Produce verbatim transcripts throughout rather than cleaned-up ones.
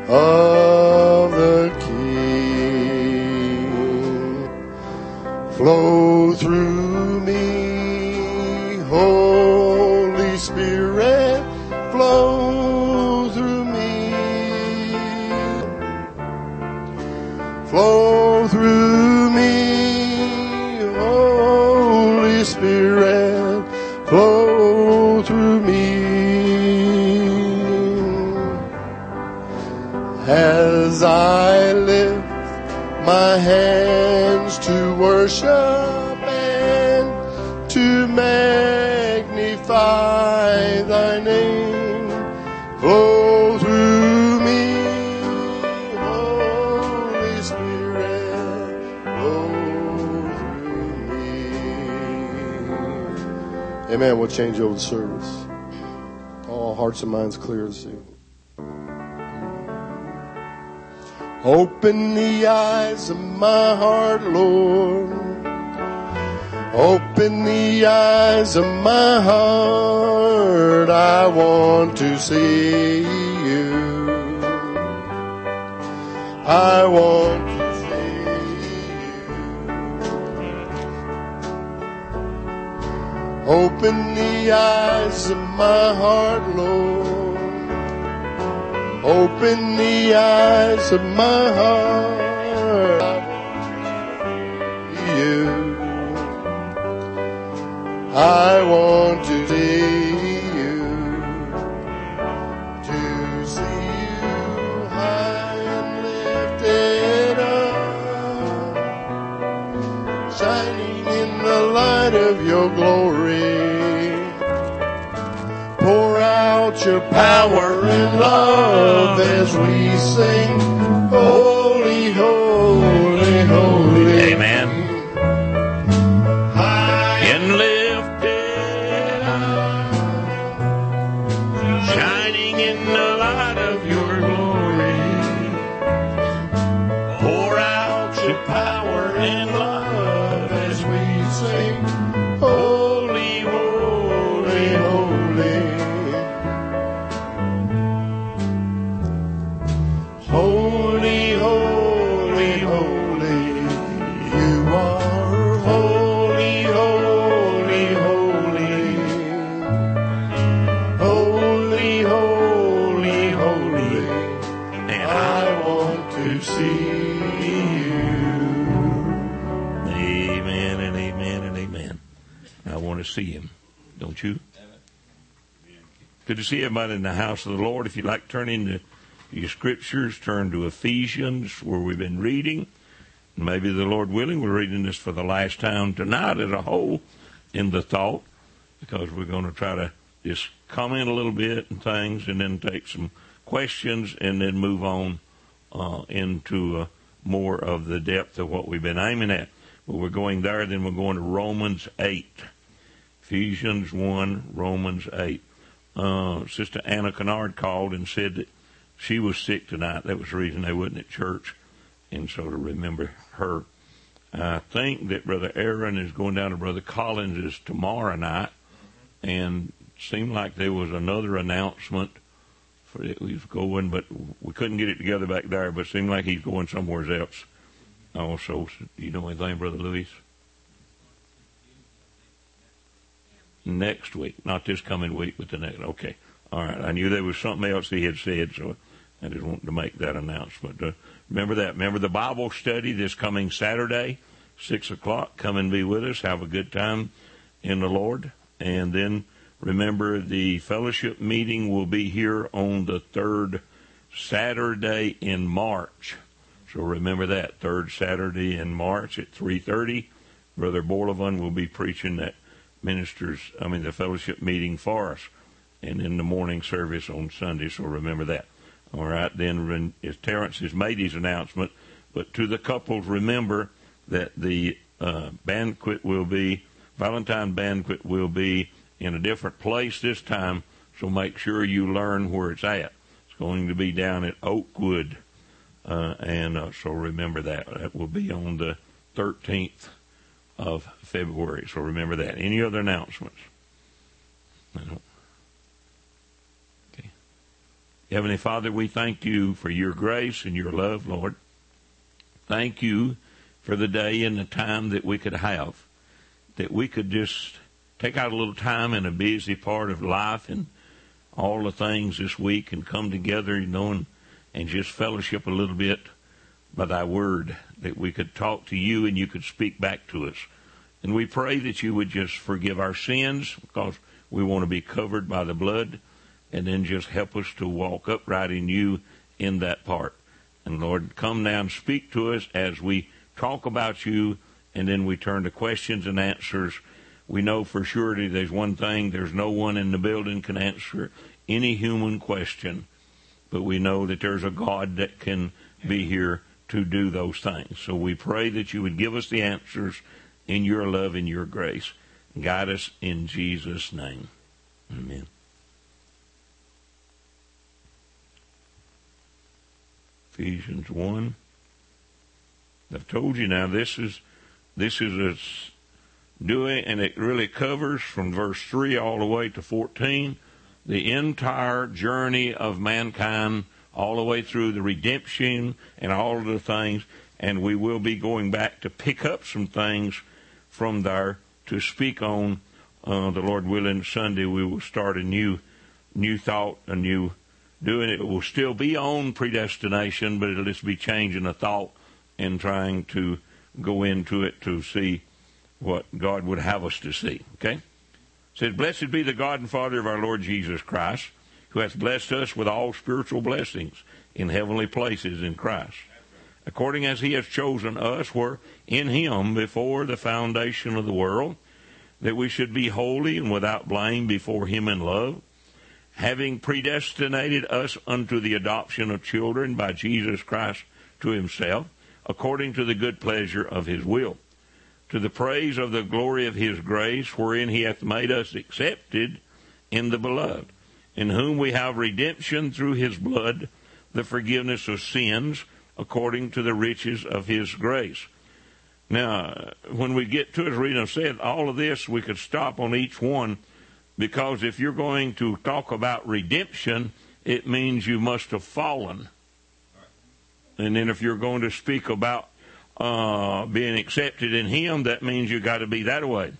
of the King. Flow through me, Holy Spirit, flow through me. Flow through me, Holy Spirit, flow through me. As I lift my hands to worship and to magnify thy name, flow through me, Holy Spirit, flow through me. Amen. We'll change over the service. All hearts and minds clear this evening. Open the eyes of my heart, Lord. Open the eyes of my heart. I want to see you. I want to see you. Open the eyes of my heart, Lord. Open the eyes of my heart. You. I want to see you. To see you high and lifted up, shining in the light of your glory. Pour out your power and love as we sing, holy, holy, holy. Amen. High and lifted up, shining in the light of your glory. Pour out your power and love as we sing, holy, holy, holy. Holy, holy, holy, you are holy, holy, holy. Holy, holy, holy, and I want to see you. Amen and amen and amen. I want to see him, don't you? Good to see everybody in the house of the Lord. If you'd like to turn into your scriptures, turn to Ephesians, where we've been reading. Maybe the Lord willing, we're reading this for the last time tonight as a whole in the thought, because we're going to try to just comment a little bit and things, and then take some questions, and then move on uh, into uh, more of the depth of what we've been aiming at. But we're going there, then we're going to Romans eight. Ephesians one, Romans eight. Uh, Sister Anna Kennard called and said that she was sick tonight. That was the reason they wasn't at church. And so to remember her. I think that Brother Aaron is going down to Brother Collins's tomorrow night. And it seemed like there was another announcement for that he was going, but we couldn't get it together back there. But it seemed like he's going somewhere else also. So, you know anything, Brother Louis? Next week. Not this coming week, but the next. Okay. All right. I knew there was something else he had said, so I just wanted to make that announcement. Uh, remember that. Remember the Bible study this coming Saturday, six o'clock. Come and be with us. Have a good time in the Lord. And then remember the fellowship meeting will be here on the third Saturday in March. So remember that, third Saturday in March at three thirty. Brother Borlevin will be preaching that ministers, I mean the fellowship meeting for us. And in the morning service on Sunday, so remember that. All right, then Terrence has made his announcement, but to the couples, remember that the uh, banquet will be, Valentine banquet will be in a different place this time, so make sure you learn where it's at. It's going to be down at Oakwood, uh, and uh, so remember that. That will be on the thirteenth of February, so remember that. Any other announcements? No. Heavenly Father, we thank you for your grace and your love, Lord. Thank you for the day and the time that we could have, that we could just take out a little time in a busy part of life and all the things this week and come together, you know, and, and just fellowship a little bit by thy word, that we could talk to you and you could speak back to us. And we pray that you would just forgive our sins, because we want to be covered by the blood, and then just help us to walk upright in you in that part. And Lord, come now and speak to us as we talk about you, and then we turn to questions and answers. We know for surety there's one thing: there's no one in the building can answer any human question, but we know that there's a God that can be here to do those things. So we pray that you would give us the answers in your love and your grace. Guide us in Jesus' name. Amen. Ephesians one. I've told you now, this is this is a doing, and it really covers from verse three all the way to fourteen, the entire journey of mankind, all the way through the redemption and all of the things. And we will be going back to pick up some things from there to speak on. Uh, the Lord willing, Sunday we will start a new, new thought, a new doing. It will still be on predestination, but it'll just be changing a thought and trying to go into it to see what God would have us to see. Okay? It says, "Blessed be the God and Father of our Lord Jesus Christ, who hath blessed us with all spiritual blessings in heavenly places in Christ, according as he has chosen us were in him before the foundation of the world, that we should be holy and without blame before him in love, having predestinated us unto the adoption of children by Jesus Christ to himself, according to the good pleasure of his will, to the praise of the glory of his grace, wherein he hath made us accepted in the beloved, in whom we have redemption through his blood, the forgiveness of sins, according to the riches of his grace." Now, when we get to it, as Rita said, all of this, we could stop on each one, because if you're going to talk about redemption, it means you must have fallen. And then if you're going to speak about uh, being accepted in him, that means you've got to be that way.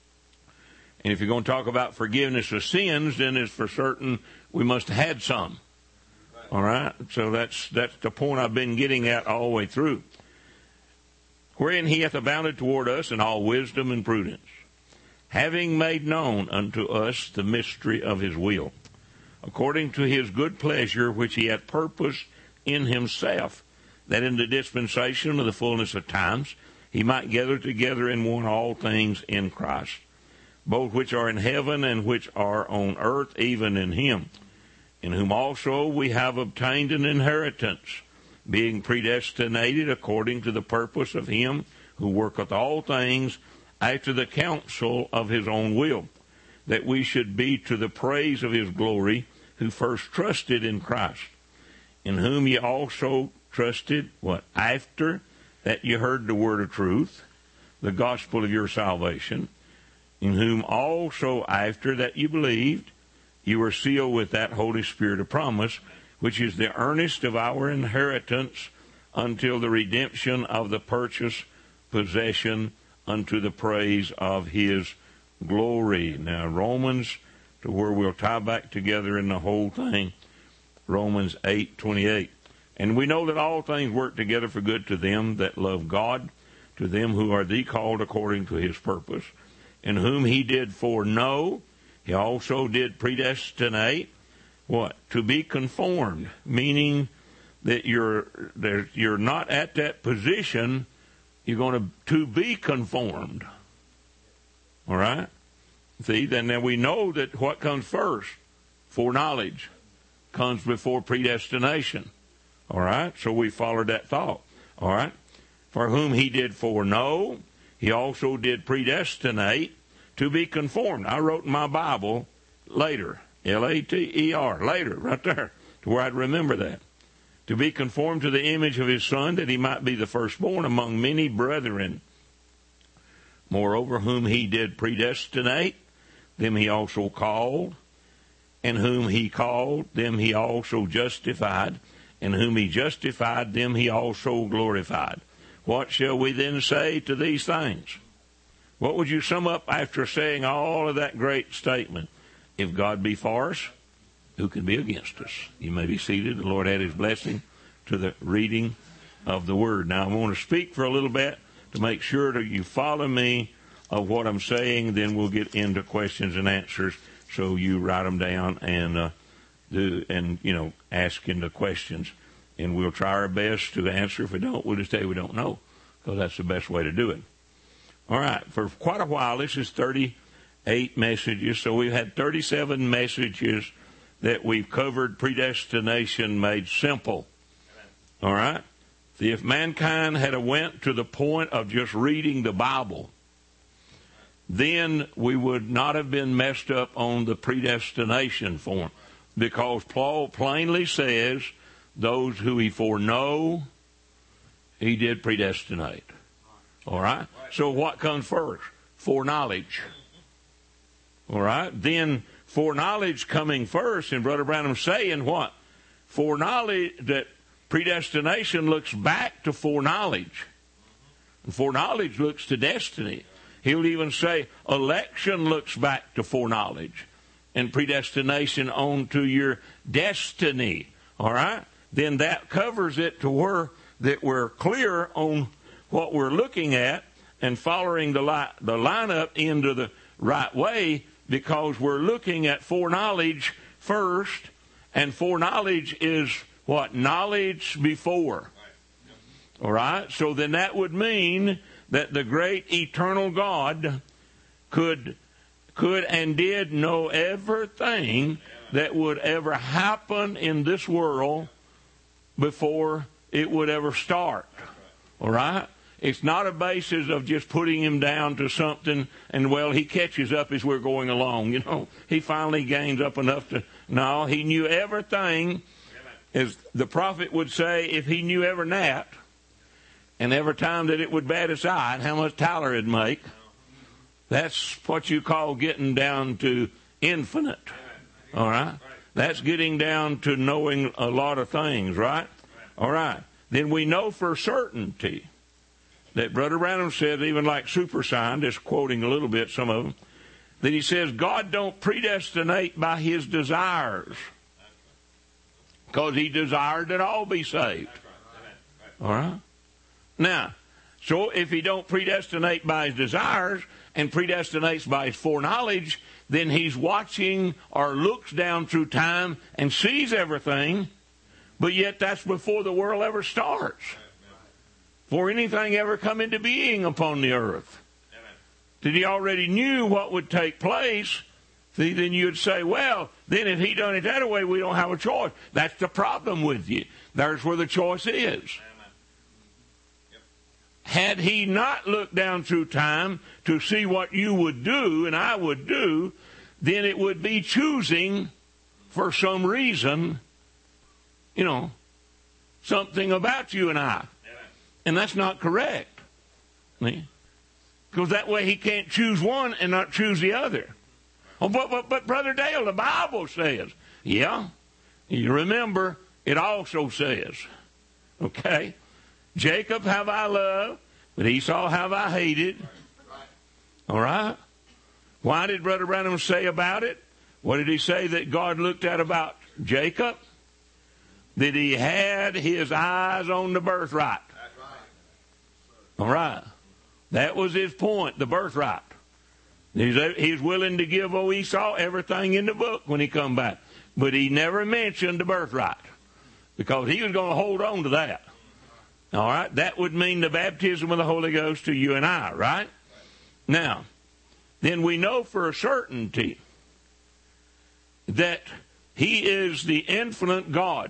And if you're going to talk about forgiveness of sins, then it's for certain we must have had some. All right? So that's that's the point I've been getting at all the way through. "Wherein he hath abounded toward us in all wisdom and prudence, having made known unto us the mystery of his will, according to his good pleasure which he hath purposed in himself, that in the dispensation of the fullness of times he might gather together in one all things in Christ, both which are in heaven and which are on earth, even in him, in whom also we have obtained an inheritance, being predestinated according to the purpose of him who worketh all things after the counsel of his own will, that we should be to the praise of his glory, who first trusted in Christ, in whom ye also trusted," what? "After that ye heard the word of truth, the gospel of your salvation, in whom also after that ye believed, ye were sealed with that Holy Spirit of promise, which is the earnest of our inheritance until the redemption of the purchased possession, unto the praise of his glory." Now, Romans, to where we'll tie back together in the whole thing, Romans eight twenty-eight. "And we know that all things work together for good to them that love God, to them who are the called according to his purpose, in whom he did foreknow, he also did predestinate," what? "To be conformed," meaning that you're there, you're not at that position. You're going to to be conformed. All right. See, then, then we know that what comes first, foreknowledge, comes before predestination. All right. So we followed that thought. All right. "For whom he did foreknow, he also did predestinate to be conformed." I wrote in my Bible later. L A T E R, later, right there, to where I'd remember that. "To be conformed to the image of his Son, that he might be the firstborn among many brethren. Moreover, whom he did predestinate, them he also called. And whom he called, them he also justified. And whom he justified, them he also glorified. What shall we then say to these things? What would you sum up after saying all of that great statement? If God be for us, who can be against us? You may be seated. The Lord add his blessing to the reading of the word. Now, I want to speak for a little bit to make sure that you follow me of what I'm saying. Then we'll get into questions and answers. So you write them down and uh, do and you know ask into questions, and we'll try our best to answer. If we don't, we'll just say we don't know, because that's the best way to do it. All right. For quite a while, this is thirty-eight messages. So we've had thirty-seven messages that we've covered predestination made simple. All right. See, if mankind had went to the point of just reading the Bible, then we would not have been messed up on the predestination form, because Paul plainly says those who he foreknow, he did predestinate. All right? So what comes first? Foreknowledge. All right? Then foreknowledge coming first, and Brother Branham saying what? Foreknowledge, that predestination looks back to foreknowledge. And foreknowledge looks to destiny. He'll even say election looks back to foreknowledge, and predestination on to your destiny. All right? Then that covers it to where that we're clear on what we're looking at and following the li- the lineup into the right way, because we're looking at foreknowledge first, and foreknowledge is what? Knowledge before. All right? So then that would mean that the great eternal God could could and did know everything that would ever happen in this world before it would ever start. All right? It's not a basis of just putting him down to something and, well, he catches up as we're going along. You know, he finally gains up enough to... No, he knew everything. As the prophet would say, if he knew every gnat, and every time that it would bat its eye, how much Tyler it'd make, that's what you call getting down to infinite. All right? That's getting down to knowing a lot of things, right? All right. Then we know for certainty that Brother Branham said, even like super scientists, quoting a little bit some of them, that he says God don't predestinate by his desires, because he desired that all be saved. All right? Now, so if he don't predestinate by his desires and predestinates by his foreknowledge, then he's watching or looks down through time and sees everything, but yet that's before the world ever starts. Before anything ever come into being upon the earth. That he already knew what would take place. See, then you'd say, well, then if he done it that way, we don't have a choice. That's the problem with you. There's where the choice is. Had he not looked down through time to see what you would do and I would do, then it would be choosing for some reason, you know, something about you and I. And that's not correct. Because that way he can't choose one and not choose the other. Oh, but, but, but Brother Dale, the Bible says. Yeah. You remember, it also says, okay, Jacob have I loved, but Esau have I hated. All right? Why did Brother Branham say about it? What did he say that God looked at about Jacob? That he had his eyes on the birthright. All right. That was his point, the birthright. He's, he's willing to give old Esau everything in the book when he come back. But he never mentioned the birthright, because he was going to hold on to that. All right? That would mean the baptism of the Holy Ghost to you and I, right? Now, then we know for a certainty that he is the infinite God.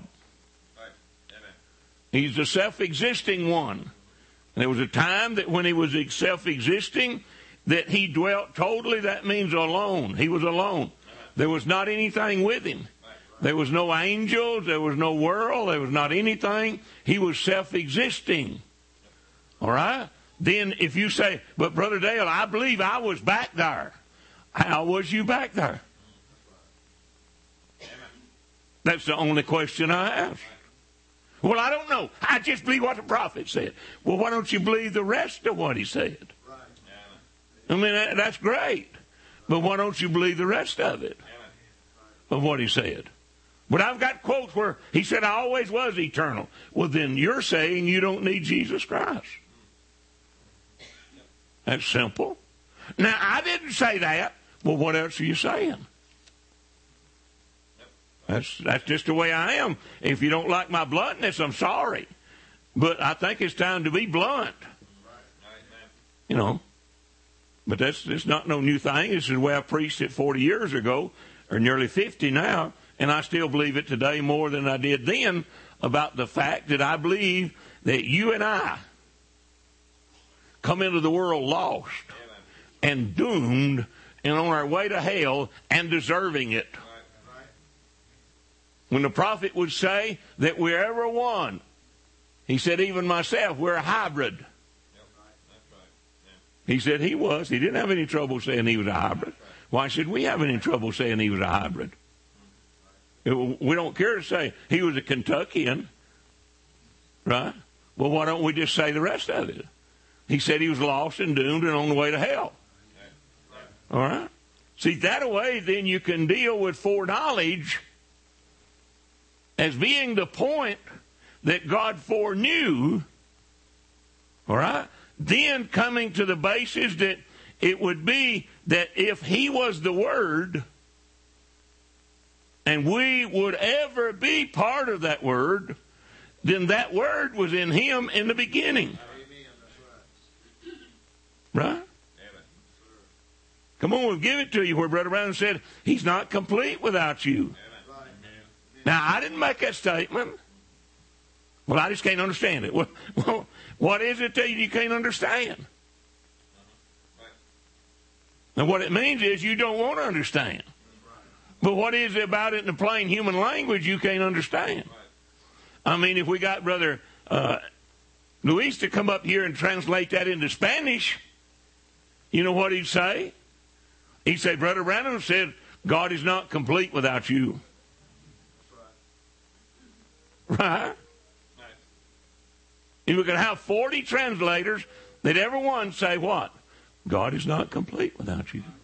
He's the self-existing one. And there was a time that when he was self-existing, that he dwelt totally, that means alone. He was alone. There was not anything with him. There was no angels. There was no world. There was not anything. He was self-existing. All right? Then if you say, but Brother Dale, I believe I was back there. How was you back there? That's the only question I ask. Well, I don't know. I just believe what the prophet said. Well, why don't you believe the rest of what he said? I mean, that, that's great. But why don't you believe the rest of it? Of what he said? But I've got quotes where he said, I always was eternal. Well, then you're saying you don't need Jesus Christ. That's simple. Now, I didn't say that. Well, what else are you saying? That's that's just the way I am. If you don't like my bluntness, I'm sorry. But I think it's time to be blunt. You know. But that's, that's not no new thing. This is the way I preached it forty years ago, or nearly fifty now, and I still believe it today more than I did then, about the fact that I believe that you and I come into the world lost and doomed and on our way to hell and deserving it. When the prophet would say that we're ever one, he said, even myself, we're a hybrid. He said he was. He didn't have any trouble saying he was a hybrid. Why should we have any trouble saying he was a hybrid? We don't care to say he was a Kentuckian, right? Well, why don't we just say the rest of it? He said he was lost and doomed and on the way to hell. All right? See, that way, then you can deal with foreknowledge as being the point that God foreknew, all right? Then coming to the basis that it would be that if he was the Word and we would ever be part of that Word, then that Word was in him in the beginning. Right? Come on, we'll give it to you where Brother Brown said he's not complete without you. Now, I didn't make that statement. Well, I just can't understand it. Well, well, what is it that you can't understand? Now, what it means is you don't want to understand. But what is it about it in the plain human language you can't understand? I mean, if we got Brother uh, Luis to come up here and translate that into Spanish, you know what he'd say? He'd say, Brother Branham said, God is not complete without you. Right? If we could have forty translators, that every one say what? God is not complete without you.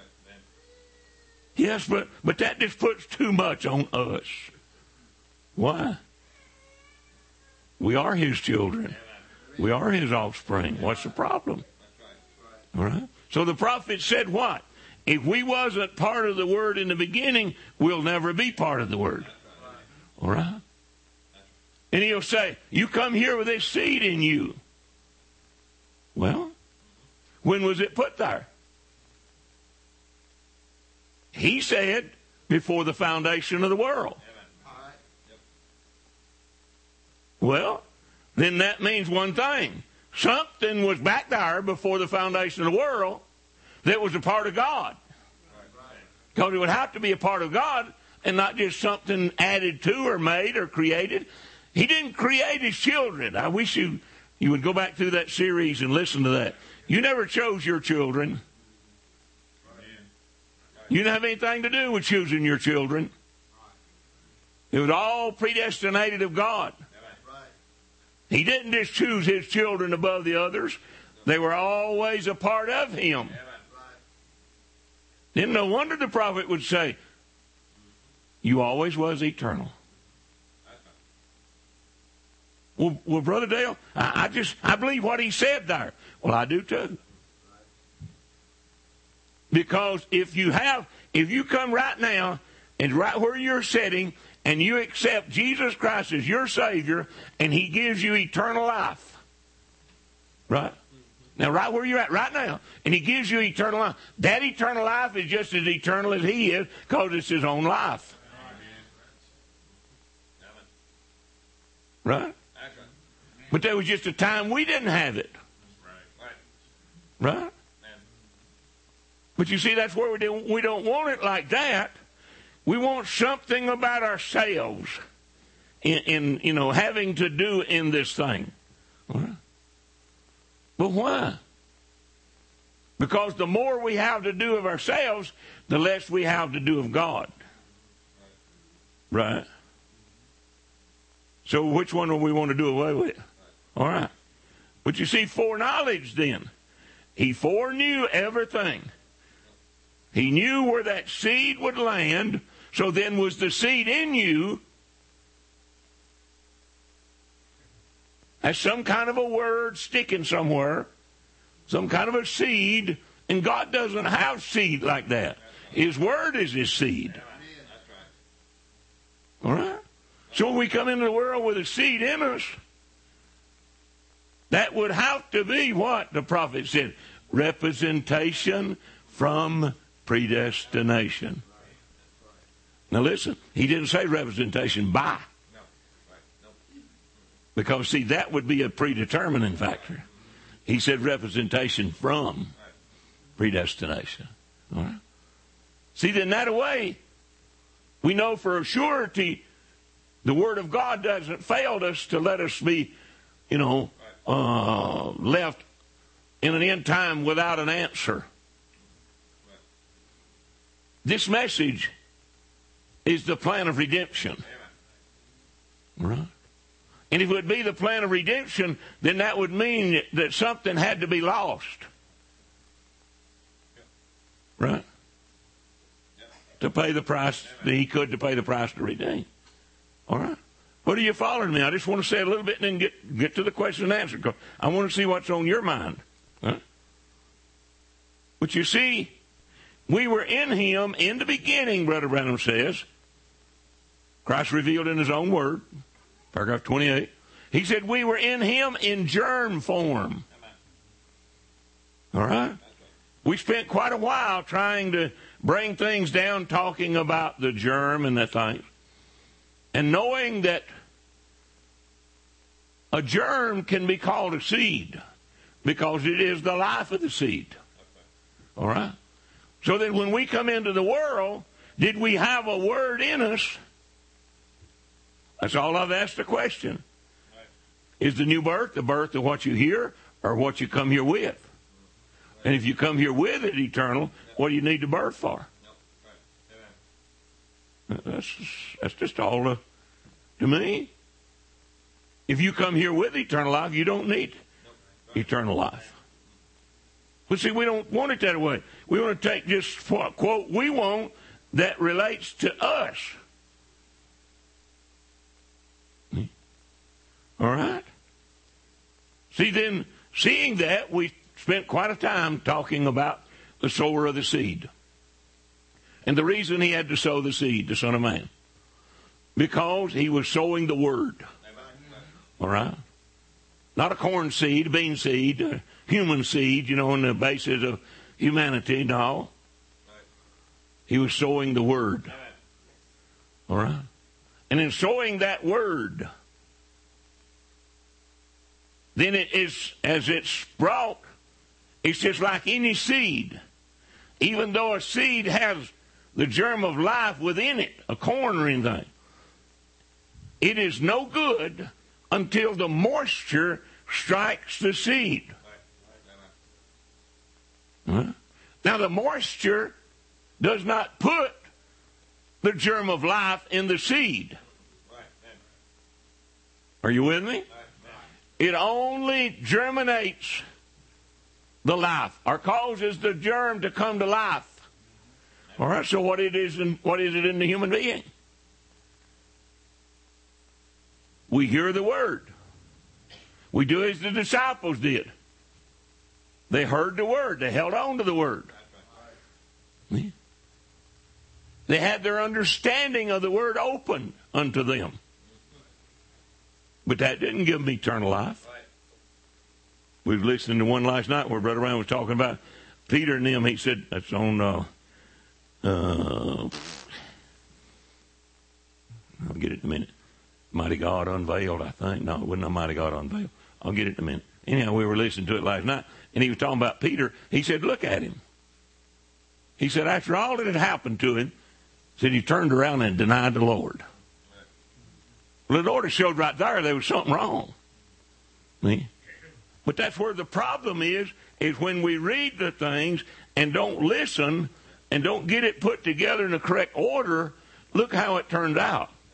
Yes, but, but that just puts too much on us. Why? We are his children. We are his offspring. What's the problem? All right? So the prophet said what? If we wasn't part of the Word in the beginning, we'll never be part of the Word. All right? And he'll say, you come here with this seed in you. Well, when was it put there? He said, before the foundation of the world. Well, then that means one thing. Something was back there before the foundation of the world that was a part of God. Because it would have to be a part of God and not just something added to or made or created. He didn't create his children. I wish you, you would go back through that series and listen to that. You never chose your children. You didn't have anything to do with choosing your children. It was all predestinated of God. He didn't just choose his children above the others. They were always a part of him. Then no wonder the prophet would say, you always was eternal. Well, well Brother Dale, I, I just, I believe what he said there. Well, I do too. Because if you have, if you come right now and right where you're sitting and you accept Jesus Christ as your Savior and he gives you eternal life, right? Now, right where you're at right now, and he gives you eternal life, that eternal life is just as eternal as he is because it's his own life. Right? But there was just a time we didn't have it. Right? But you see, that's where we don't, we don't want it like that. We want something about ourselves in, in you know, having to do in this thing. Right? But why? Because the more we have to do of ourselves, the less we have to do of God. Right? So which one do we want to do away with? All right. But you see, foreknowledge then. He foreknew everything. He knew where that seed would land. So then was the seed in you? As some kind of a word sticking somewhere. Some kind of a seed. And God doesn't have seed like that. His word is his seed. All right? So when we come into the world with a seed in us, that would have to be what the prophet said. Representation from predestination. Now listen, he didn't say representation by. Because, see, that would be a predetermining factor. He said representation from predestination. All right? See, then that way, we know for a surety the Word of God doesn't fail us to let us be, you know, uh, left in an end time without an answer. This message is the plan of redemption. Right? And if it would be the plan of redemption, then that would mean that something had to be lost. Right? To pay the price that he could to pay the price to redeem. All right? What are you following me? I just want to say a little bit and then get, get to the question and answer. Because I want to see what's on your mind. Huh? But you see, we were in him in the beginning, Brother Branham says. Christ revealed in his own word. Paragraph twenty-eight. He said we were in him in germ form. All right? We spent quite a while trying to bring things down, talking about the germ and the things. And knowing that a germ can be called a seed because it is the life of the seed. All right? So that when we come into the world, did we have a word in us? That's all I've asked the question. Is the new birth the birth of what you hear or what you come here with? And if you come here with it eternal, what do you need the birth for? That's, that's just all to, to me. If you come here with eternal life, you don't need eternal life. But see, we don't want it that way. We want to take just what quote we want that relates to us. All right? See, then, seeing that, we spent quite a time talking about the sower of the seed. And the reason he had to sow the seed, the Son of Man, because he was sowing the Word. All right? Not a corn seed, a bean seed, a human seed, you know, on the basis of humanity, no. He was sowing the Word. All right? And in sowing that Word, then it is, as it's brought, it's just like any seed. Even though a seed has the germ of life within it, a corn or anything, it is no good until the moisture strikes the seed. Huh? Now, the moisture does not put the germ of life in the seed. Are you with me? It only germinates the life, or causes the germ to come to life. All right, so what it is in, what is it in the human being? We hear the word. We do as the disciples did. They heard the word. They held on to the word. They had their understanding of the word open unto them. But that didn't give them eternal life. We were listening to one last night where Brother Ryan was talking about Peter and them. He said, that's on, uh, uh, I'll get it in a minute. Mighty God Unveiled, I think. No, it wasn't a Mighty God Unveiled. I'll get it in a minute. Anyhow, we were listening to it last night, and he was talking about Peter. He said, look at him. He said, after all that had happened to him, he said he turned around and denied the Lord. Well, the Lord has showed right there there was something wrong. See? But that's where the problem is, is when we read the things and don't listen and don't get it put together in the correct order, look how it turned out.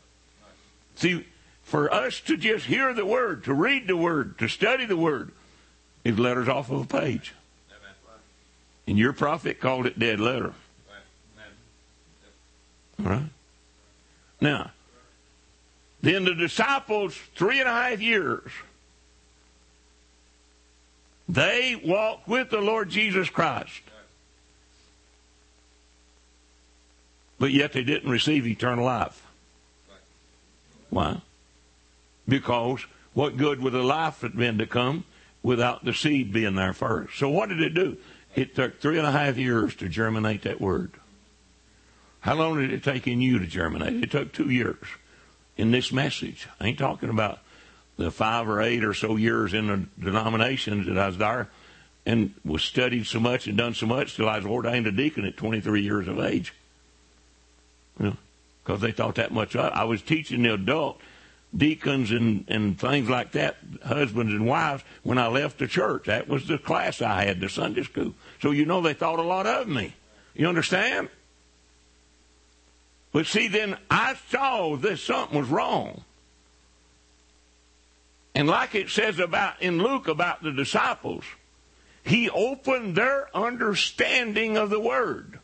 See, for us to just hear the Word, to read the Word, to study the Word, is letters off of a page. And your prophet called it dead letter. All right? Now, then the disciples, three and a half years, they walked with the Lord Jesus Christ. But yet they didn't receive eternal life. Why? Because what good would the life have been to come without the seed being there first? So what did it do? It took three and a half years to germinate that word. How long did it take in you to germinate? It took two years in this message. I ain't talking about the five or eight or so years in the denominations that I was there and was studied so much and done so much till I was ordained a deacon at twenty-three years of age. You know, because they thought that much. I was teaching the adult deacons and, and things like that, husbands and wives, when I left the church. That was the class I had, the Sunday school. So you know they thought a lot of me. You understand? But see, then I saw that something was wrong. And like it says about in Luke about the disciples, he opened their understanding of the word.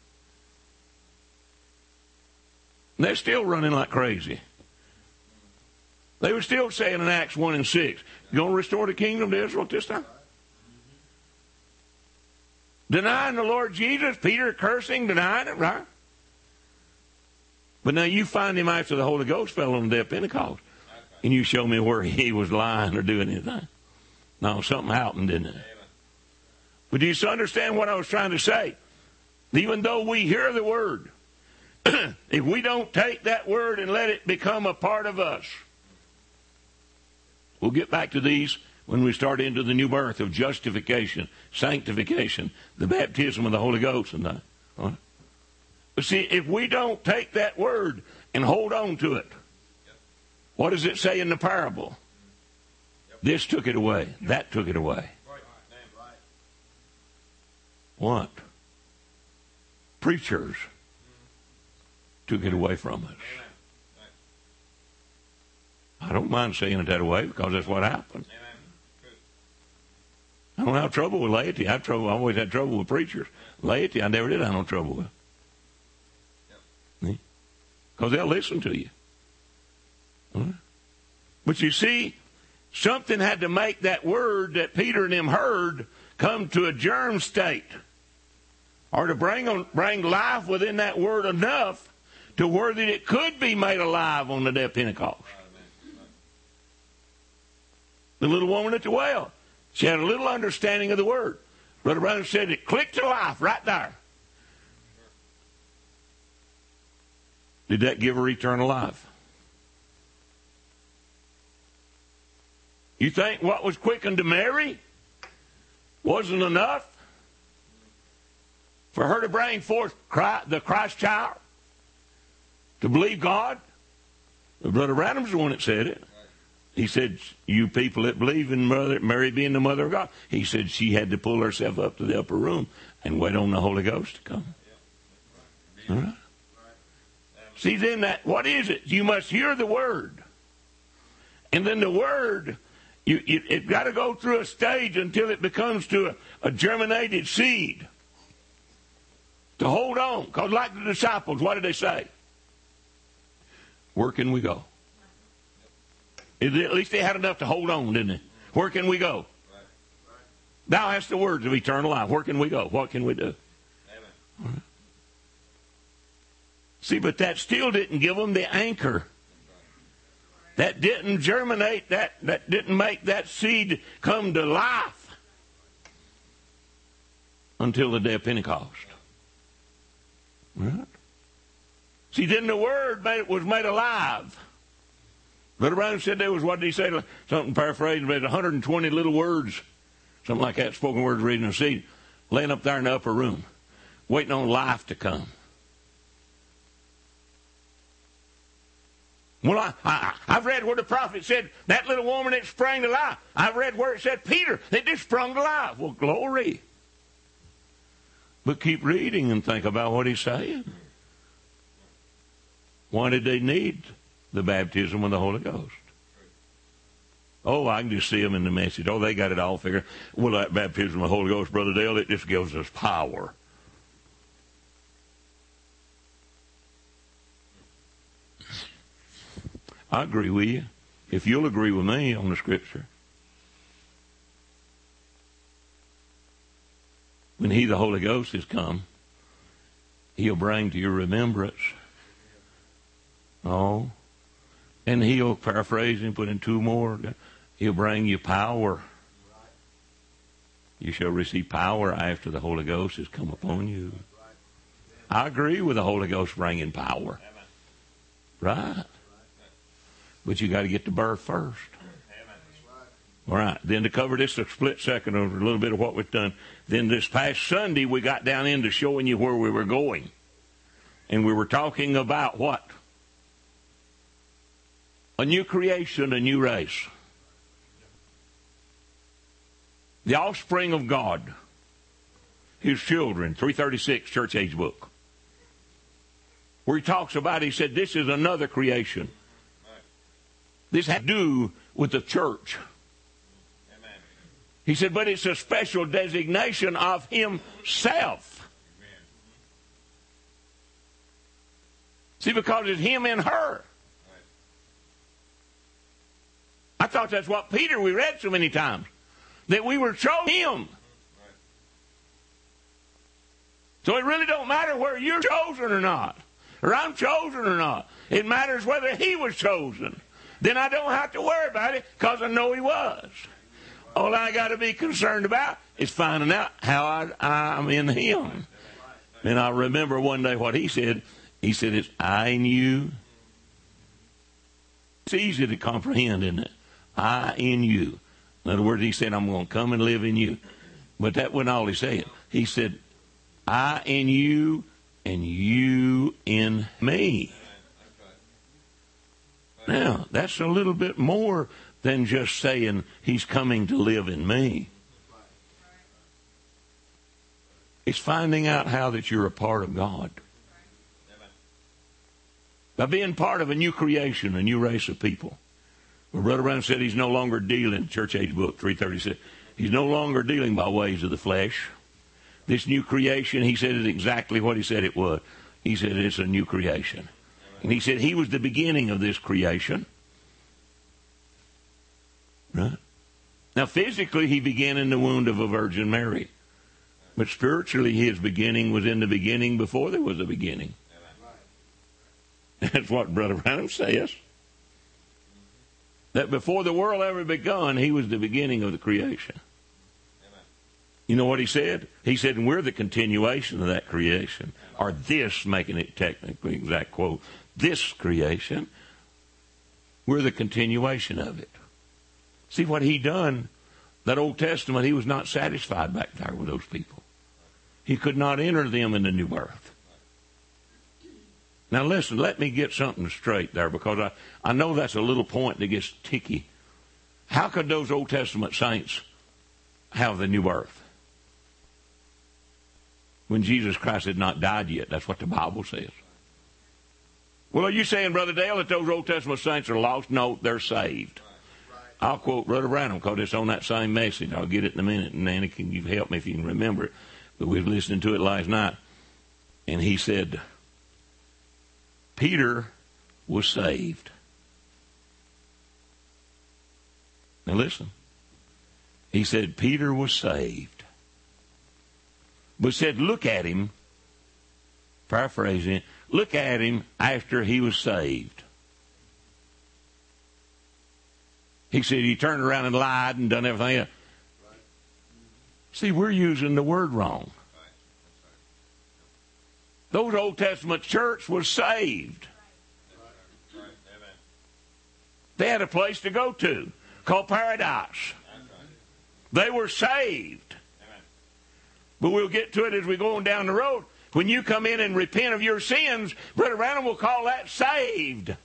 And they're still running like crazy. They were still saying in Acts one and six, you going to restore the kingdom to Israel at this time? Denying the Lord Jesus, Peter cursing, denying it, right? But now you find him after the Holy Ghost fell on the day of Pentecost. And you show me where he was lying or doing anything. No, something happened, didn't it? But do you understand what I was trying to say? Even though we hear the word, if we don't take that word and let it become a part of us, we'll get back to these when we start into the new birth of justification, sanctification, the baptism of the Holy Ghost and that. Right? But see, if we don't take that word and hold on to it, what does it say in the parable? This took it away. That took it away. What? Preachers took it away from us. I don't mind saying it that way because that's what happened. I don't have trouble with laity. I have trouble. I always had trouble with preachers. Laity, I never did have no trouble with. Because they'll listen to you. But you see, something had to make that word that Peter and them heard come to a germ state, or to bring bring life within that word enough to where that it could be made alive on the day of Pentecost. The little woman at the well, she had a little understanding of the word. Brother Brown said it clicked to life right there. Did that give her eternal life? You think what was quickened to Mary wasn't enough for her to bring forth Christ, the Christ child, to believe God? Brother Branham's the one that said it. He said, you people that believe in mother, Mary being the mother of God, he said she had to pull herself up to the upper room and wait on the Holy Ghost to come. All right? See, then that, what is it? You must hear the word. And then the word, you, it, it got to go through a stage until it becomes to a, a germinated seed. To hold on. Because like the disciples, what did they say? Where can we go? At least they had enough to hold on, didn't they? Where can we go? Thou hast the words of eternal life. Where can we go? What can we do? Amen. See, but that still didn't give them the anchor. That didn't germinate, that, that didn't make that seed come to life until the day of Pentecost. Right? See, then the word made, was made alive. Brother Brown said there was, what did he say? Something paraphrasing, but one hundred twenty little words, something like that, spoken words reading a seed, laying up there in the upper room, waiting on life to come. Well, I, I, I've read where the prophet said, that little woman that sprang to life. I've read where it said Peter, that just sprung to life. Well, glory. But keep reading and think about what he's saying. Why did they need the baptism of the Holy Ghost. Oh, I can just see them in the message. Oh, they got it all figured. Well, that baptism of the Holy Ghost, Brother Dale, it just gives us power. I agree with you. If you'll agree with me on the Scripture. When He, the Holy Ghost, has come, He'll bring to your remembrance. Oh. And He'll, paraphrase and put in two more, He'll bring you power. You shall receive power after the Holy Ghost has come upon you. I agree with the Holy Ghost bringing power. Right? But you got to get to birth first. All right. Then to cover this a split second over a little bit of what we've done. Then this past Sunday we got down into showing you where we were going. And we were talking about what? A new creation, a new race. The offspring of God. His children. three thirty-six, Church Age Book. Where he talks about, he said, this is another creation. This has to do with the church. Amen. He said, but it's a special designation of Himself. Amen. See, because it's Him and her. Right. I thought that's what Peter, we read so many times, that we were chosen Him. Right. So it really don't matter whether you're chosen or not, or I'm chosen or not. It matters whether He was chosen. Then I don't have to worry about it because I know He was. All I got to be concerned about is finding out how I, I'm in Him. And I remember one day what He said. He said, it's I in you. It's easy to comprehend, isn't it? I in you. In other words, He said, I'm going to come and live in you. But that wasn't all He said. He said, I in you and you in me. Now, that's a little bit more than just saying He's coming to live in me. It's finding out how that you're a part of God. By being part of a new creation, a new race of people. Well, Brother Brown said he's no longer dealing, Church Age Book, three thirty-six, he's no longer dealing by ways of the flesh. This new creation, he said, is exactly what he said it was. He said it's a new creation. And he said He was the beginning of this creation. Right? Now, physically, He began in the womb of a Virgin Mary. But spiritually, His beginning was in the beginning before there was a beginning. That's what Brother Branham says. That before the world ever begun, He was the beginning of the creation. You know what He said? He said, and we're the continuation of that creation. Or this, making it technically exact quote, this creation, we're the continuation of it. See what He done, that Old Testament, He was not satisfied back there with those people. He could not enter them in the new birth. Now listen, let me get something straight there, because I, I know that's a little point that gets ticky. How could those Old Testament saints have the new birth when Jesus Christ had not died yet? That's what the Bible says. Well, are you saying, Brother Dale, that those Old Testament saints are lost? No, they're saved. I'll quote Brother Branham because it's on that same message. I'll get it in a minute. And Nanny, can you help me if you can remember it? But we were listening to it last night. And he said, Peter was saved. Now listen. He said Peter was saved. But said, look at him, paraphrasing it, look at him after he was saved. He said he turned around and lied and done everything else. Right. See, we're using the word wrong. Right. Those Old Testament church was saved. Right. Right. They had a place to go to called paradise. They were saved. Amen. But we'll get to it as we go on down the road. When you come in and repent of your sins, Brother Branham will call that saved.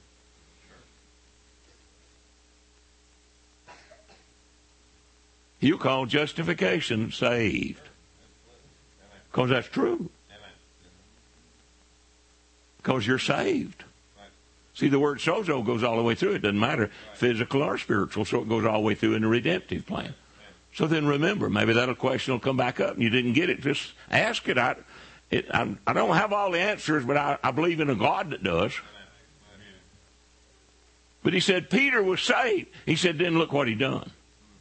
You call justification saved. Because that's true. Because you're saved. See, the word sozo goes all the way through. It doesn't matter, physical or spiritual, so it goes all the way through in the redemptive plan. So then remember, maybe that question will come back up and you didn't get it. Just ask it. I, it, I, I don't have all the answers, but I, I believe in a God that does. But he said Peter was saved. He said, then look what he done.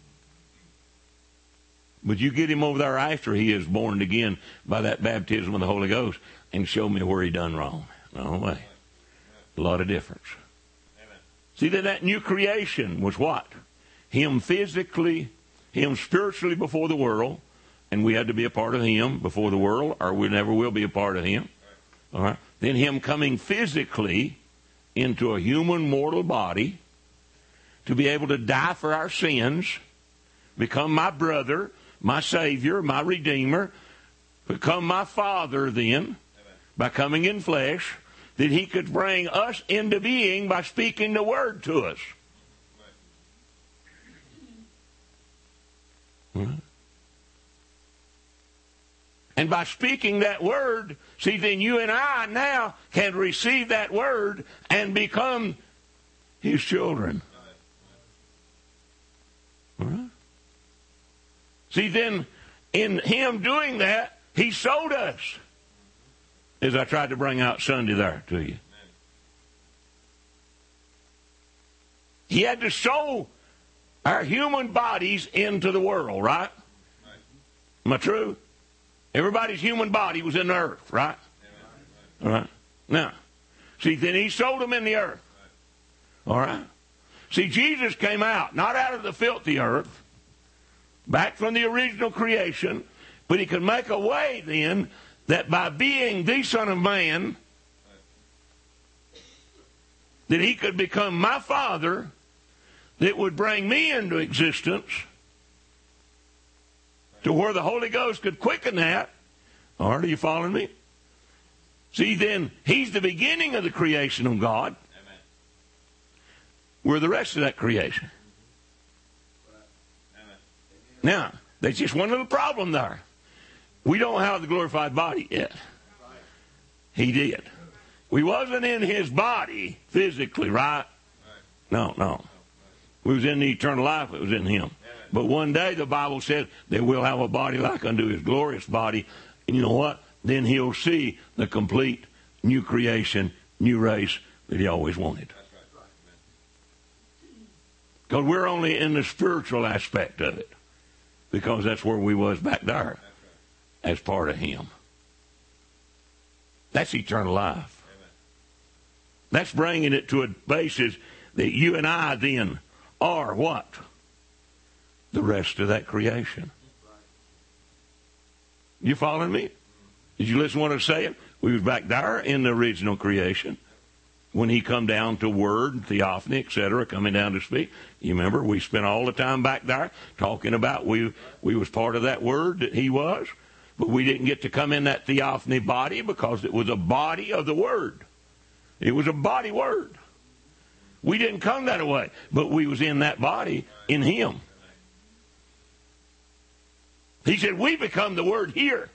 But you get him over there after he is born again by that baptism of the Holy Ghost and show me where he done wrong. No way. A lot of difference. Amen. See, that that new creation was what? Him physically, him spiritually before the world, and we had to be a part of him before the world, or we never will be a part of him. All right. Then him coming physically into a human mortal body to be able to die for our sins, become my brother, my Savior, my Redeemer, become my Father then, Amen. By coming in flesh, that he could bring us into being by speaking the word to us. Right. And by speaking that word, see, then you and I now can receive that word and become his children. All right. See, then in him doing that, he showed us, as I tried to bring out Sunday there to you. He had to show our human bodies into the world, right? Am I true? Everybody's human body was in the earth, right? All right. Now, see, then he showed them in the earth. All right. See, Jesus came out, not out of the filthy earth, back from the original creation, but he could make a way then that by being the Son of Man, that he could become my Father, that would bring me into existence, to where the Holy Ghost could quicken that. All right, are you following me? See, then, he's the beginning of the creation of God. Amen. We're the rest of that creation. Amen. Now, there's just one little problem there. We don't have the glorified body yet. He did. We wasn't in his body physically, right? No, no. We was in the eternal life. It was in him. But one day the Bible said that we'll have a body like unto his glorious body. And you know what? Then he'll see the complete new creation, new race that he always wanted. Because we're only in the spiritual aspect of it. Because that's where we was back there. As part of him. That's eternal life. Amen. That's bringing it to a basis that you and I then are what? The rest of that creation. You following me? Did you listen to what I was saying? We was back there in the original creation. When he come down to word, theophany, et cetera, coming down to speak. You remember, we spent all the time back there talking about we we was part of that word that he was. But we didn't get to come in that theophany body because it was a body of the Word. It was a body word. We didn't come that way, but we was in that body in him. He said, we become the Word here.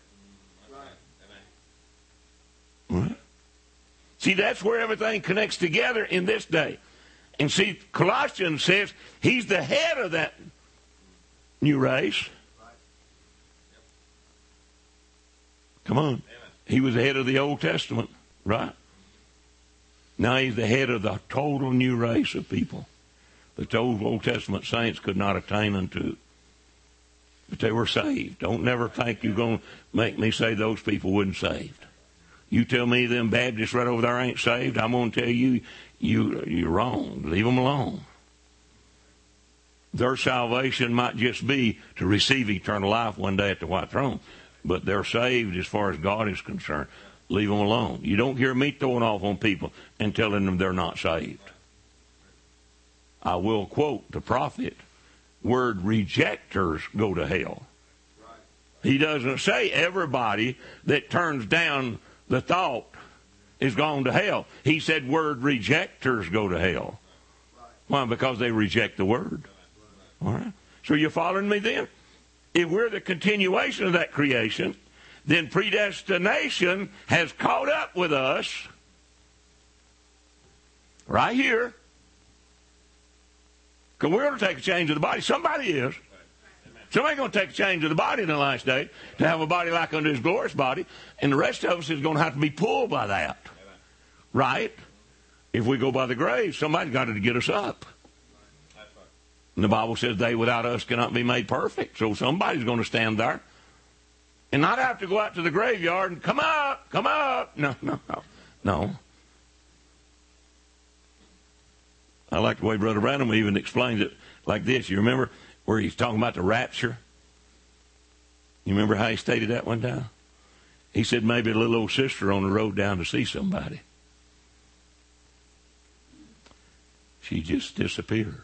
Right. See, that's where everything connects together in this day. And see, Colossians says he's the head of that new race. Come on. Amen. He was the head of the Old Testament, right? Now he's the head of the total new race of people. The total Old Testament saints could not attain unto. But they were saved. Don't never think you're going to make me say those people wasn't saved. You tell me them Baptists right over there ain't saved, I'm going to tell you, you you're wrong. Leave them alone. Their salvation might just be to receive eternal life one day at the white throne. But they're saved as far as God is concerned. Leave them alone. You don't hear me throwing off on people and telling them they're not saved. I will quote the prophet, word rejectors go to hell. He doesn't say everybody that turns down the thought is gone to hell. He said word rejectors go to hell. Why? Because they reject the word. All right. So you following me then? If we're the continuation of that creation, then predestination has caught up with us. Right here. Because we're going to take a change of the body. Somebody is. Somebody's going to take a change of the body in the last day to have a body like unto his glorious body. And the rest of us is going to have to be pulled by that. Right? If we go by the grave, somebody's got to get us up. And the Bible says they without us cannot be made perfect. So somebody's going to stand there and not have to go out to the graveyard and come up, come up. No, no, no. No. I like the way Brother Branham even explains it like this. You remember where he's talking about the rapture? You remember how he stated that one time? He said maybe a little old sister on the road down to see somebody. She just disappears.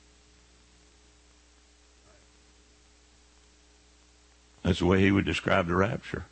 That's the way he would describe the rapture.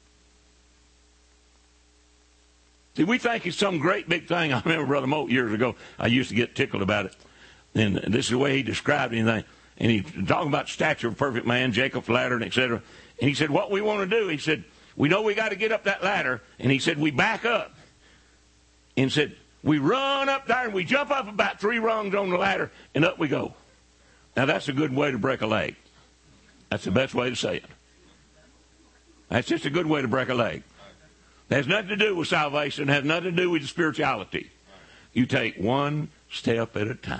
See, we think it's some great big thing. I remember Brother Moat years ago, I used to get tickled about it. And this is the way he described anything. And he talking about stature of perfect man, Jacob's ladder, and et cetera. And he said, what we want to do, he said, we know we got to get up that ladder. And he said, we back up. And said, we run up there and we jump up about three rungs on the ladder and up we go. Now that's a good way to break a leg. That's the best way to say it. That's just a good way to break a leg. It has nothing to do with salvation. It has nothing to do with spirituality. You take one step at a time.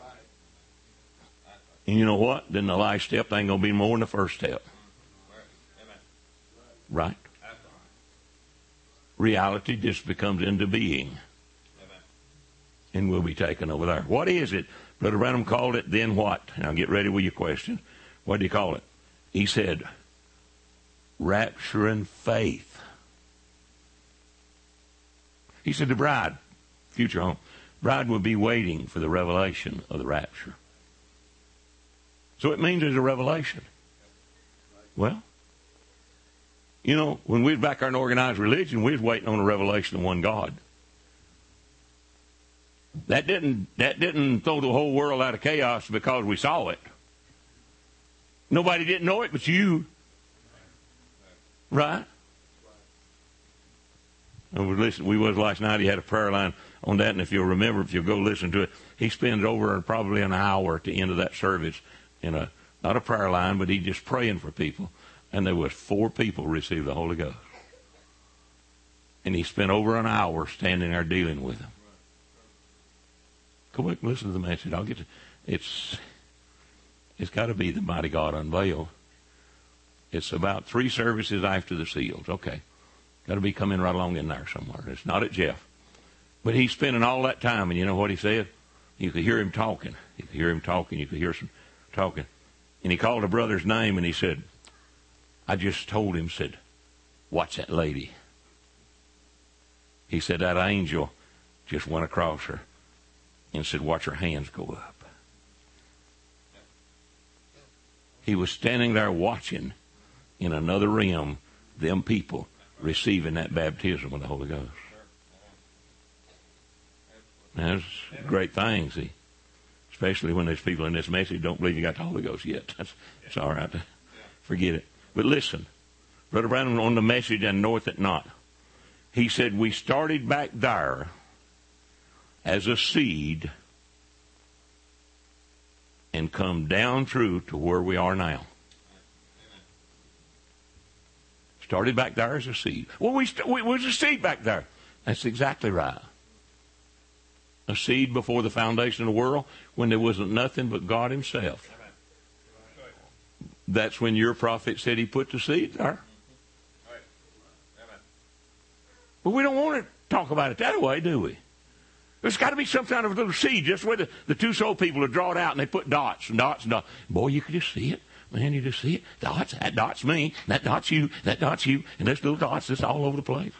And you know what? Then the last step ain't going to be more than the first step. Right? Reality just becomes into being. And we'll be taken over there. What is it? Brother Branham called it, then what? Now get ready with your question. What did he call it? He said, rapture and faith. He said the bride, future home, bride will be waiting for the revelation of the rapture. So it means there's a revelation. Well, you know, when we was back there in organized religion, we was waiting on a revelation of one God. That didn't that didn't throw the whole world out of chaos because we saw it. Nobody didn't know it but you. Right? I was listening, we was last night, he had a prayer line on that, and if you'll remember, if you'll go listen to it, he spends over probably an hour at the end of that service in a, not a prayer line, but he just praying for people. And there was four people received the Holy Ghost. And he spent over an hour standing there dealing with them. Go back and listen to the message. I'll get to, it's, it's got to be the mighty God unveiled. It's about three services after the seals. Okay. Got to be coming right along in there somewhere. It's not at Jeff. But he's spending all that time, and you know what he said? You could hear him talking. You could hear him talking. You could hear some talking. And he called a brother's name, and he said, I just told him, said, watch that lady. He said, that angel just went across her and said, watch her hands go up. He was standing there watching in another realm them people receiving that baptism with the Holy Ghost. Now, there's great things, see, especially when there's people in this message don't believe you got the Holy Ghost yet. That's, that's all right. Forget it. But listen, Brother Branham on the message and knoweth it not. He said, we started back there as a seed and come down through to where we are now. Started back there as a seed. Well, we, st- we was a seed back there. That's exactly right. A seed before the foundation of the world when there wasn't nothing but God himself. That's when your prophet said he put the seed there. But we don't want to talk about it that way, do we? There's got to be some kind of little seed just where the, the two soul people are drawn out and they put dots and dots and dots. Boy, you can just see it. Man, you just see it. Dots, that dot's me, that dot's you, that dot's you, and there's little dots just all over the place.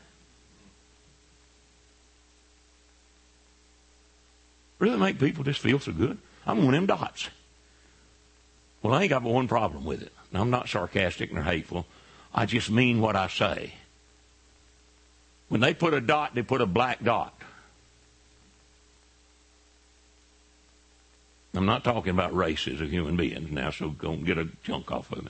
Really make people just feel so good. I'm one of them dots. Well, I ain't got but one problem with it. Now, I'm not sarcastic nor hateful. I just mean what I say. When they put a dot, they put a black dot. I'm not talking about races of human beings now, so don't get a chunk off of me.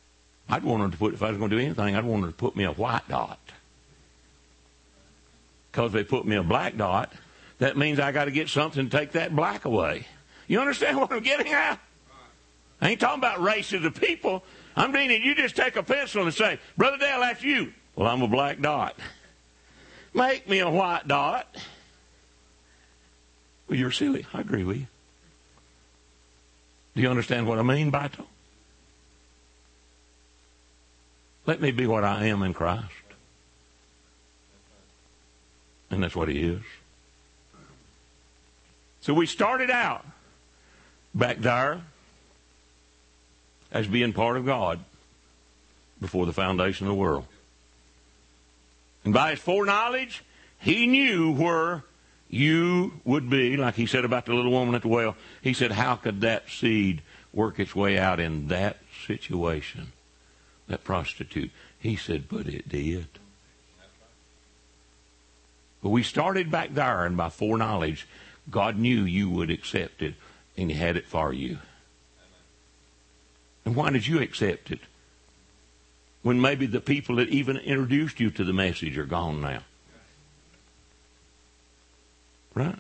I'd want them to put, if I was going to do anything, I'd want them to put me a white dot. because they put me a black dot, that means I got to get something to take that black away. You understand what I'm getting at? I ain't talking about races of people. I'm meaning you just take a pencil and say, Brother Dale, that's you. Well, I'm a black dot. Make me a white dot. Well, you're silly. I agree with you. Do you understand what I mean, Baito? Let me be what I am in Christ. And that's what he is. So we started out back there as being part of God before the foundation of the world. And by his foreknowledge, he knew where you would be, like he said about the little woman at the well. He said, how could that seed work its way out in that situation, that prostitute? He said, but it did. But we started back there, and by foreknowledge, God knew you would accept it, and he had it for you. And why did you accept it? When maybe the people that even introduced you to the message are gone now. Right?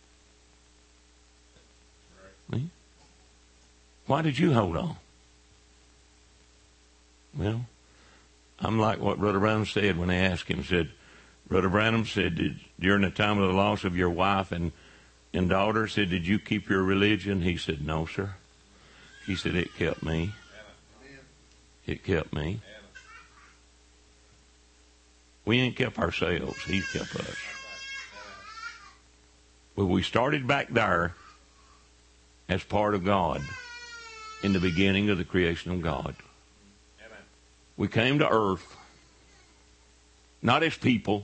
Right. Why did you hold on? Well, I'm like what Brother Branham said when they asked him. Said, Brother Branham said, did, during the time of the loss of your wife and, and daughter, said, did you keep your religion? He said, no, sir. He said, it kept me. It kept me. We ain't kept ourselves. He's kept us. Well, we started back there as part of God in the beginning of the creation of God. Amen. We came to earth not as people.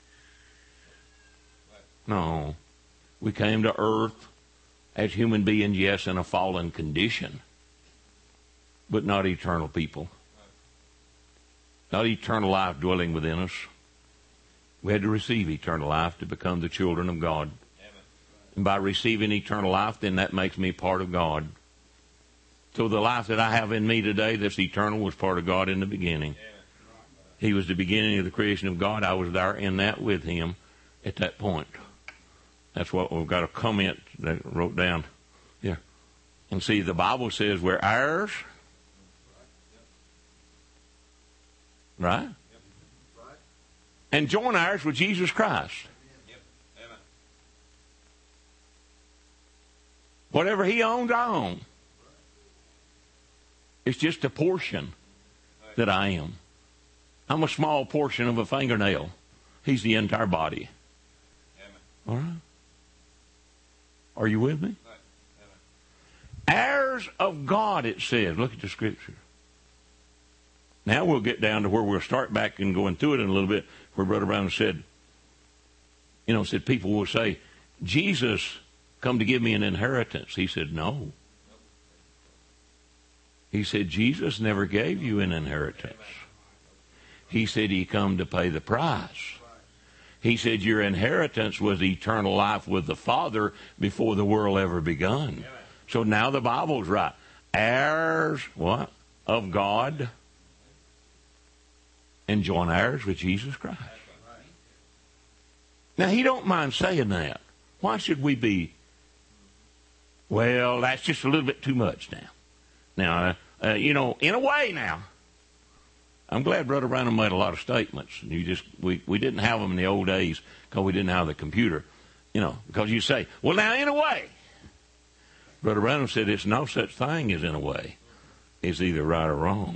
No. We came to earth as human beings, yes, in a fallen condition, but not eternal people. Not eternal life dwelling within us. We had to receive eternal life to become the children of God. And by receiving eternal life, then that makes me part of God. So the life that I have in me today that's eternal was part of God in the beginning. He was the beginning of the creation of God. I was there in that with him at that point. That's what we've got a comment that I wrote down here. And see, the Bible says we're heirs. Right? And joint heirs with Jesus Christ. Whatever he owns, I own. It's just a portion that I am. I'm a small portion of a fingernail. He's the entire body. All right? Are you with me? Heirs of God, it says. Look at the scripture. Now we'll get down to where we'll start back and going through it in a little bit, where Brother Brown said, you know, said people will say, Jesus come to give me an inheritance. He said, no. He said, Jesus never gave you an inheritance. He said he come to pay the price. He said your inheritance was eternal life with the Father before the world ever begun. So now the Bible's right. Heirs, what? Of God. And joint heirs with Jesus Christ. Now, he don't mind saying that. Why should we be, well, that's just a little bit too much now. Now, uh, uh, you know, in a way now, I'm glad Brother Branham made a lot of statements. And you just, we, we didn't have them in the old days because we didn't have the computer. You know, because you say, well, now, in a way. Brother Branham said it's no such thing as in a way. It's either right or wrong.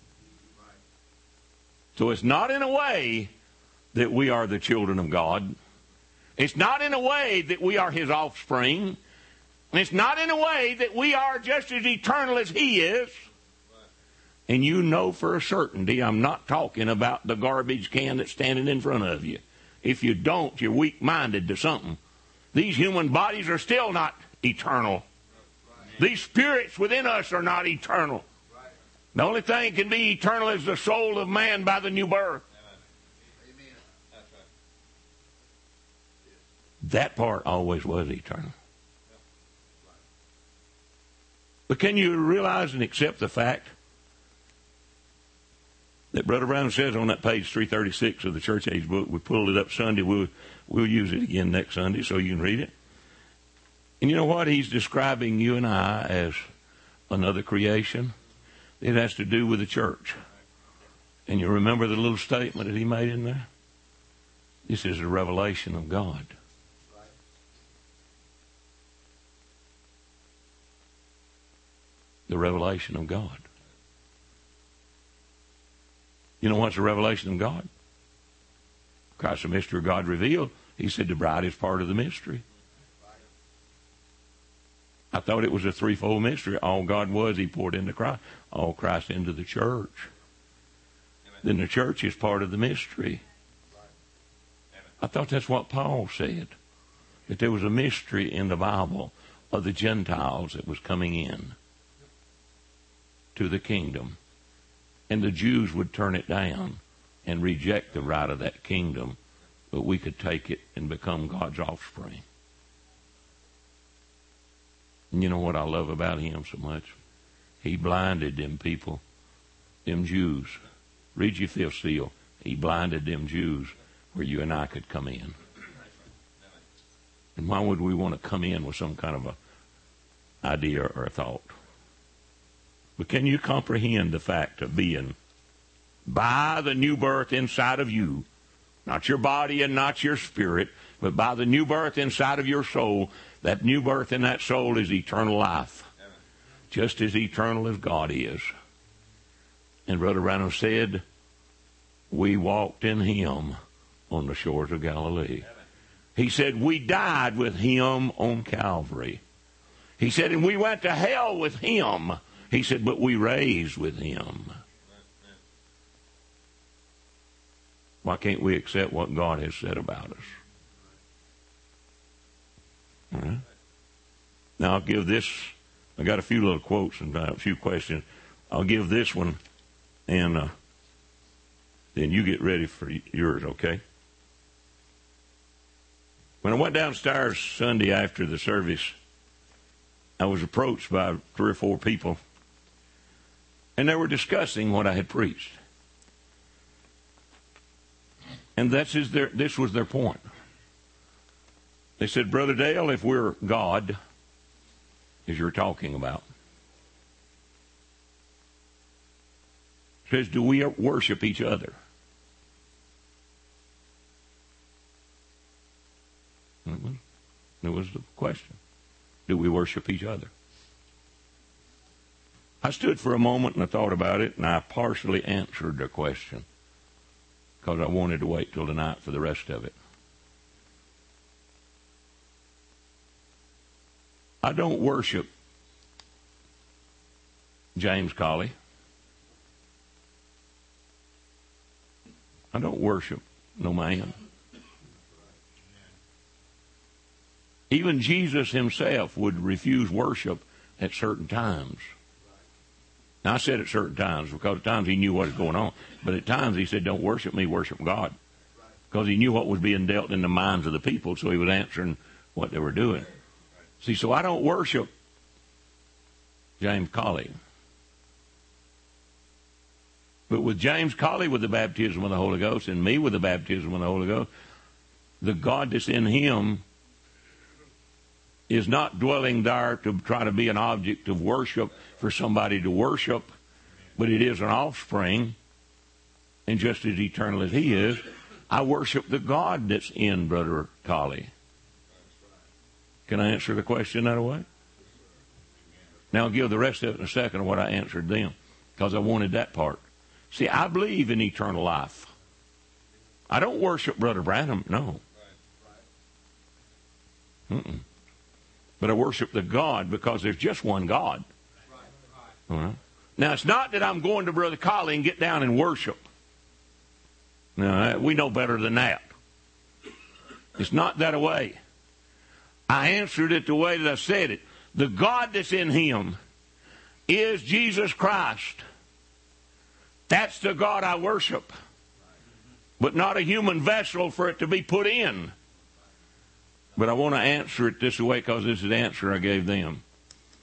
So it's not in a way that we are the children of God. It's not in a way that we are his offspring. And it's not in a way that we are just as eternal as he is. And you know for a certainty I'm not talking about the garbage can that's standing in front of you. If you don't, you're weak-minded to something. These human bodies are still not eternal. These spirits within us are not eternal. The only thing that can be eternal is the soul of man by the new birth. Amen. That's right. That part always was eternal. But can you realize and accept the fact that Brother Brown says on that page three thirty-six of the Church Age book. We pulled it up Sunday. We'll, we'll use it again next Sunday so you can read it. And you know what? He's describing you and I as another creation. It has to do with the church. And you remember the little statement that he made in there? This is a revelation of God. The revelation of God. You know what's the revelation of God? Christ, the mystery of God revealed. He said the bride is part of the mystery. I thought it was a threefold mystery. All God was, he poured into Christ. All Christ into the church. Amen. Then the church is part of the mystery. Amen. I thought that's what Paul said. That there was a mystery in the Bible of the Gentiles that was coming in to the kingdom. And the Jews would turn it down and reject the right of that kingdom. But we could take it and become God's offspring. And you know what I love about him so much? He blinded them people, them Jews. Read your fifth seal. He blinded them Jews where you and I could come in. And why would we want to come in with some kind of a idea or a thought? But can you comprehend the fact of being by the new birth inside of you, not your body and not your spirit, but by the new birth inside of your soul? That new birth in that soul is eternal life, just as eternal as God is. And Brother Branham said, we walked in him on the shores of Galilee. He said, we died with him on Calvary. He said, and we went to hell with him. He said, but we raised with him. Why can't we accept what God has said about us? All right. Now I'll give this. I got a few little quotes and a few questions. I'll give this one, and uh, then you get ready for yours, okay? When I went downstairs Sunday after the service, I was approached by three or four people, and they were discussing what I had preached. And that's is their, this was their point. They said, Brother Dale, if we're God, as you're talking about, says, do we worship each other? That was, that was the question. Do we worship each other? I stood for a moment and I thought about it, and I partially answered the question because I wanted to wait till tonight for the rest of it. I don't worship James Colley. I don't worship no man. Even Jesus himself would refuse worship at certain times. Now, I said at certain times because at times he knew what was going on. But at times he said, don't worship me, worship God. Because he knew what was being dealt in the minds of the people, so he was answering what they were doing. See, so I don't worship James Colley. But with James Colley with the baptism of the Holy Ghost and me with the baptism of the Holy Ghost, the God that's in him is not dwelling there to try to be an object of worship for somebody to worship, but it is an offspring. And just as eternal as he is, I worship the God that's in Brother Colley. Can I answer the question that way? Now I'll give the rest of it in a second of what I answered them, because I wanted that part. See, I believe in eternal life. I don't worship Brother Branham, no. Mm-mm. But I worship the God because there's just one God. All right. Now, it's not that I'm going to Brother Colley and get down and worship. No, we know better than that. It's not that way. I answered it the way that I said it. The God that's in him is Jesus Christ. That's the God I worship. But not a human vessel for it to be put in. But I want to answer it this way because this is the answer I gave them.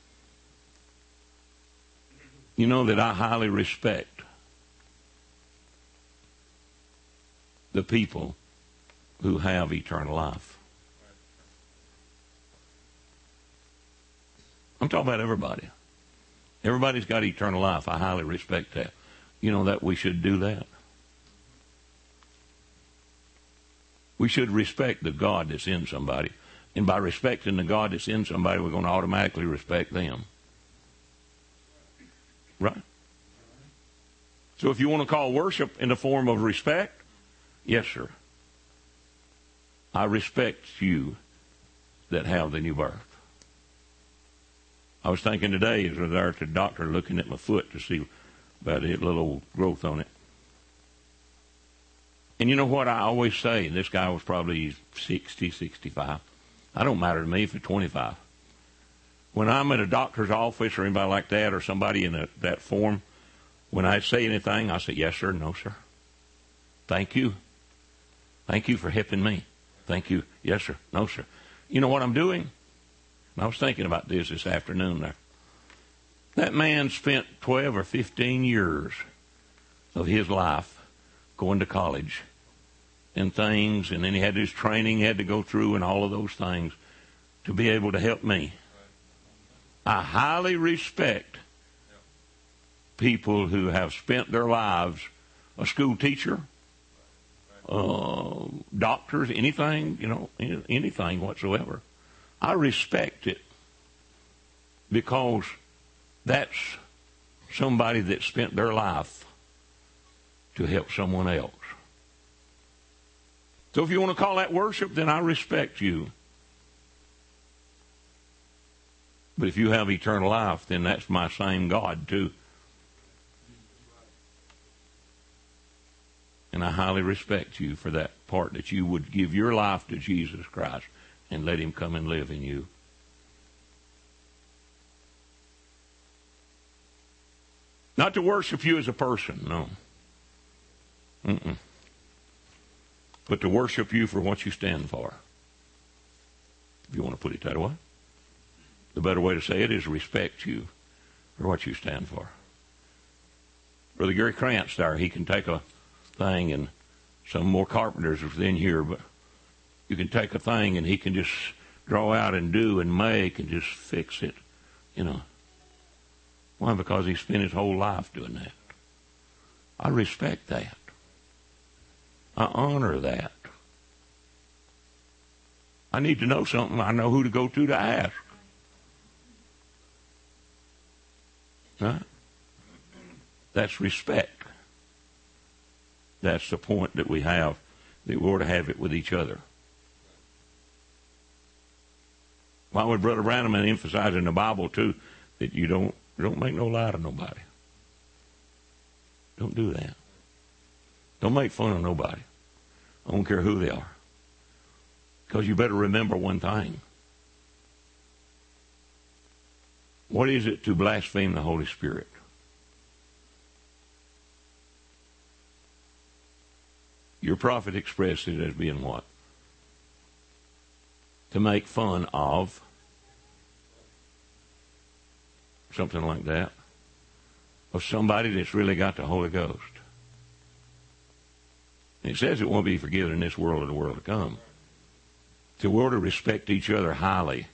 You know that I highly respect the people who have eternal life. I'm talking about everybody. Everybody's got eternal life. I highly respect that. You know that we should do that. We should respect the God that's in somebody. And by respecting the God that's in somebody, we're going to automatically respect them. Right? So if you want to call worship in the form of respect, yes, sir. I respect you that have the new birth. I was thinking today, as I was there at the doctor looking at my foot to see about a little old growth on it. And you know what I always say? This guy was probably sixty, sixty-five. I don't matter to me if it's twenty-five. When I'm at a doctor's office or anybody like that or somebody in a, that form, when I say anything, I say, yes, sir, no, sir. Thank you. Thank you for helping me. Thank you. Yes, sir. No, sir. You know what I'm doing? I was thinking about this this afternoon there. That man spent twelve or fifteen years of his life going to college and things, and then he had his training he had to go through and all of those things to be able to help me. I highly respect people who have spent their lives, a school teacher, uh, doctors, anything, you know, anything whatsoever. I respect it because that's somebody that spent their life to help someone else. So if you want to call that worship, then I respect you. But if you have eternal life, then that's my same God too. And I highly respect you for that part, that you would give your life to Jesus Christ and let him come and live in you. Not to worship you as a person, no. Mm-mm. But to worship you for what you stand for. If you want to put it that way. The better way to say it is respect you for what you stand for. Brother Gary Krantz there, he can take a thing, and some more carpenters within here, but you can take a thing and he can just draw out and do and make and just fix it, you know. Why? Because he spent his whole life doing that. I respect that. I honor that. I need to know something. I know who to go to to ask. Right? That's respect. That's the point that we have, that we ought to have it with each other. Why would Brother Branham emphasize in the Bible, too, that you don't, don't make no lie to nobody? Don't do that. Don't make fun of nobody. I don't care who they are. Because you better remember one thing. What is it to blaspheme the Holy Spirit? Your prophet expressed it as being what? To make fun of something like that, of somebody that's really got the Holy Ghost. And it says it won't be forgiven in this world or the world to come. So we're to respect each other highly.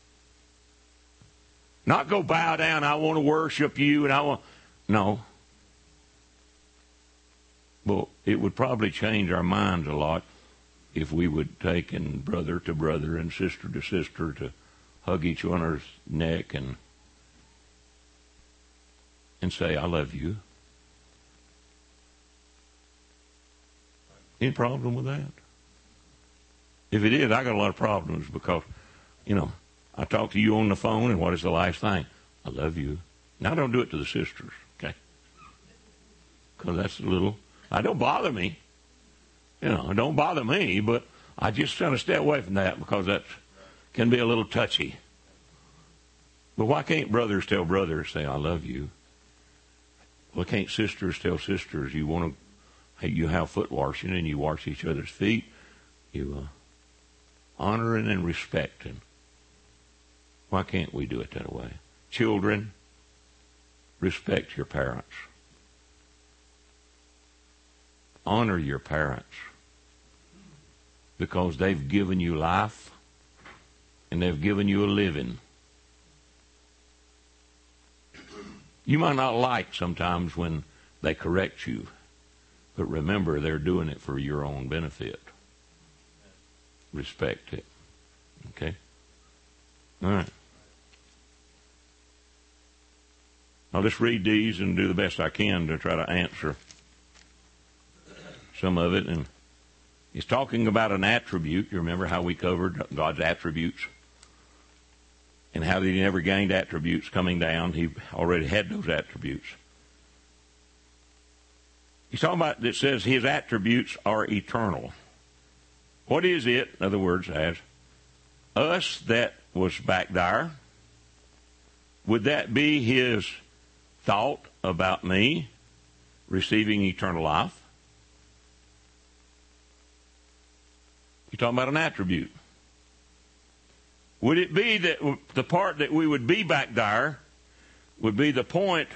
Not go bow down, I want to worship you, and I want... No. Well, it would probably change our minds a lot if we would take and brother to brother and sister to sister to hug each other's neck and and say, I love you. Any problem with that? If it is, I got a lot of problems because, you know, I talk to you on the phone, and what is the last thing? I love you. Now, don't do it to the sisters, okay? Because that's a little, I don't bother me. You know, it don't bother me, but I just try to stay away from that because that can be a little touchy. But why can't brothers tell brothers, say, I love you? Why can't sisters tell sisters, you want to, hey, you have foot washing and you wash each other's feet, you uh, honoring and respecting. Why can't we do it that way? Children, respect your parents. Honor your parents. because they've given you life and they've given you a living. You might not like sometimes when they correct you, but remember they're doing it for your own benefit. Respect it. Okay? All right. I'll just read these and do the best I can to try to answer some of it. And he's talking about an attribute. You remember how we covered God's attributes? And how he never gained attributes coming down. He already had those attributes. He's talking about, it says his attributes are eternal. What is it, in other words, as us that was back there? Would that be his thought about me receiving eternal life? You're talking about an attribute. Would it be that the part that we would be back there would be the point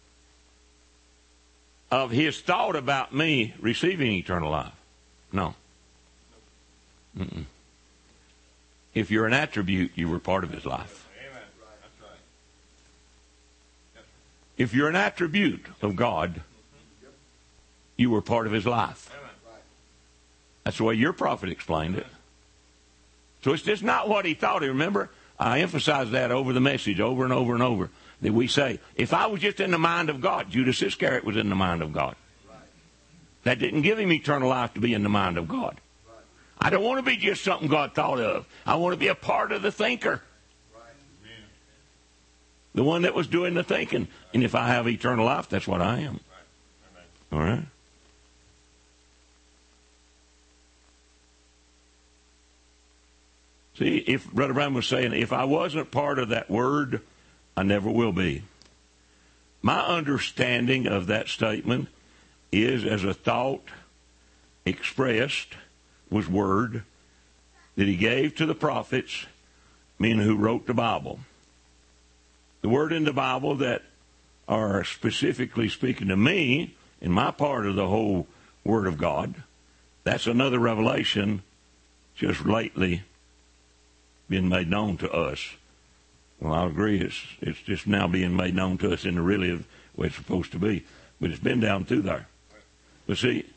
of his thought about me receiving eternal life? No. Mm-mm. If you're an attribute, you were part of his life. If you're an attribute of God, you were part of his life. That's the way your prophet explained it. So it's just not what he thought. Remember, I emphasize that over the message, over and over and over, that we say, if I was just in the mind of God, Judas Iscariot was in the mind of God. That didn't give him eternal life to be in the mind of God. I don't want to be just something God thought of. I want to be a part of the thinker. The one that was doing the thinking. And if I have eternal life, that's what I am. All right? See, if Brother Brown was saying, if I wasn't part of that word, I never will be. My understanding of that statement is as a thought expressed was word that he gave to the prophets, men who wrote the Bible. The word in the Bible that are specifically speaking to me in my part of the whole Word of God, that's another revelation just lately been made known to us. Well, I agree, it's it's just now being made known to us in the really way it's supposed to be. But it's been down through there. But see,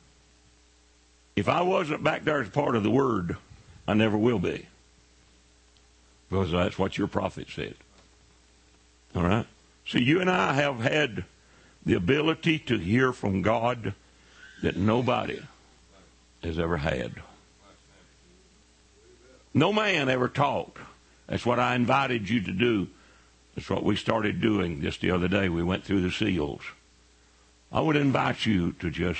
if I wasn't back there as part of the Word, I never will be. Because that's what your prophet said. All right? See, you and I have had the ability to hear from God that nobody has ever had. No man ever taught. That's what I invited you to do. That's what we started doing just the other day. We went through the seals. I would invite you to just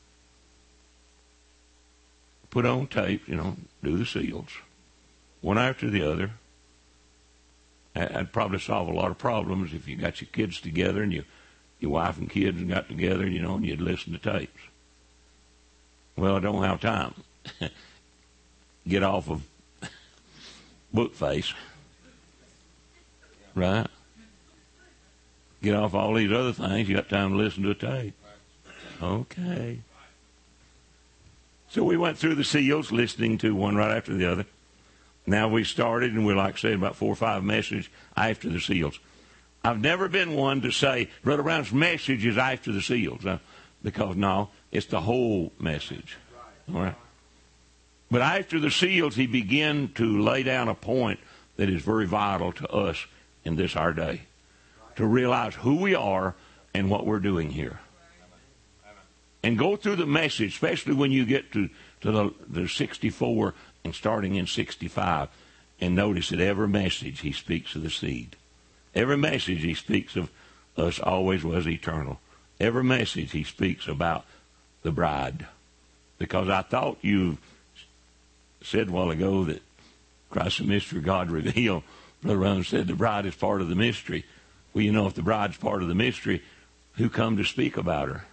put on tape, you know, do the seals, one after the other. That'd probably solve a lot of problems if you got your kids together and you, your wife and kids got together, you know, and you'd listen to tapes. Well, I don't have time. Get off of Bookface. Right? Get off all these other things. You got time to listen to a tape. Okay. So we went through the seals, listening to one right after the other. Now we started, and we're, like I said, about four or five messages after the seals. I've never been one to say, Brother Brown's message is after the seals. Uh, because, no, it's the whole message. All right? But after the seals, he began to lay down a point that is very vital to us in this our day. To realize who we are and what we're doing here. And go through the message, especially when you get to, to the, the sixty-four and starting in sixty-five, and notice that every message he speaks of the seed. Every message he speaks of us always was eternal. Every message he speaks about the bride. Because I thought you said a while ago that Christ the mystery God revealed. Brother Brown said the bride is part of the mystery. Well, you know, if the bride's part of the mystery, who come to speak about her?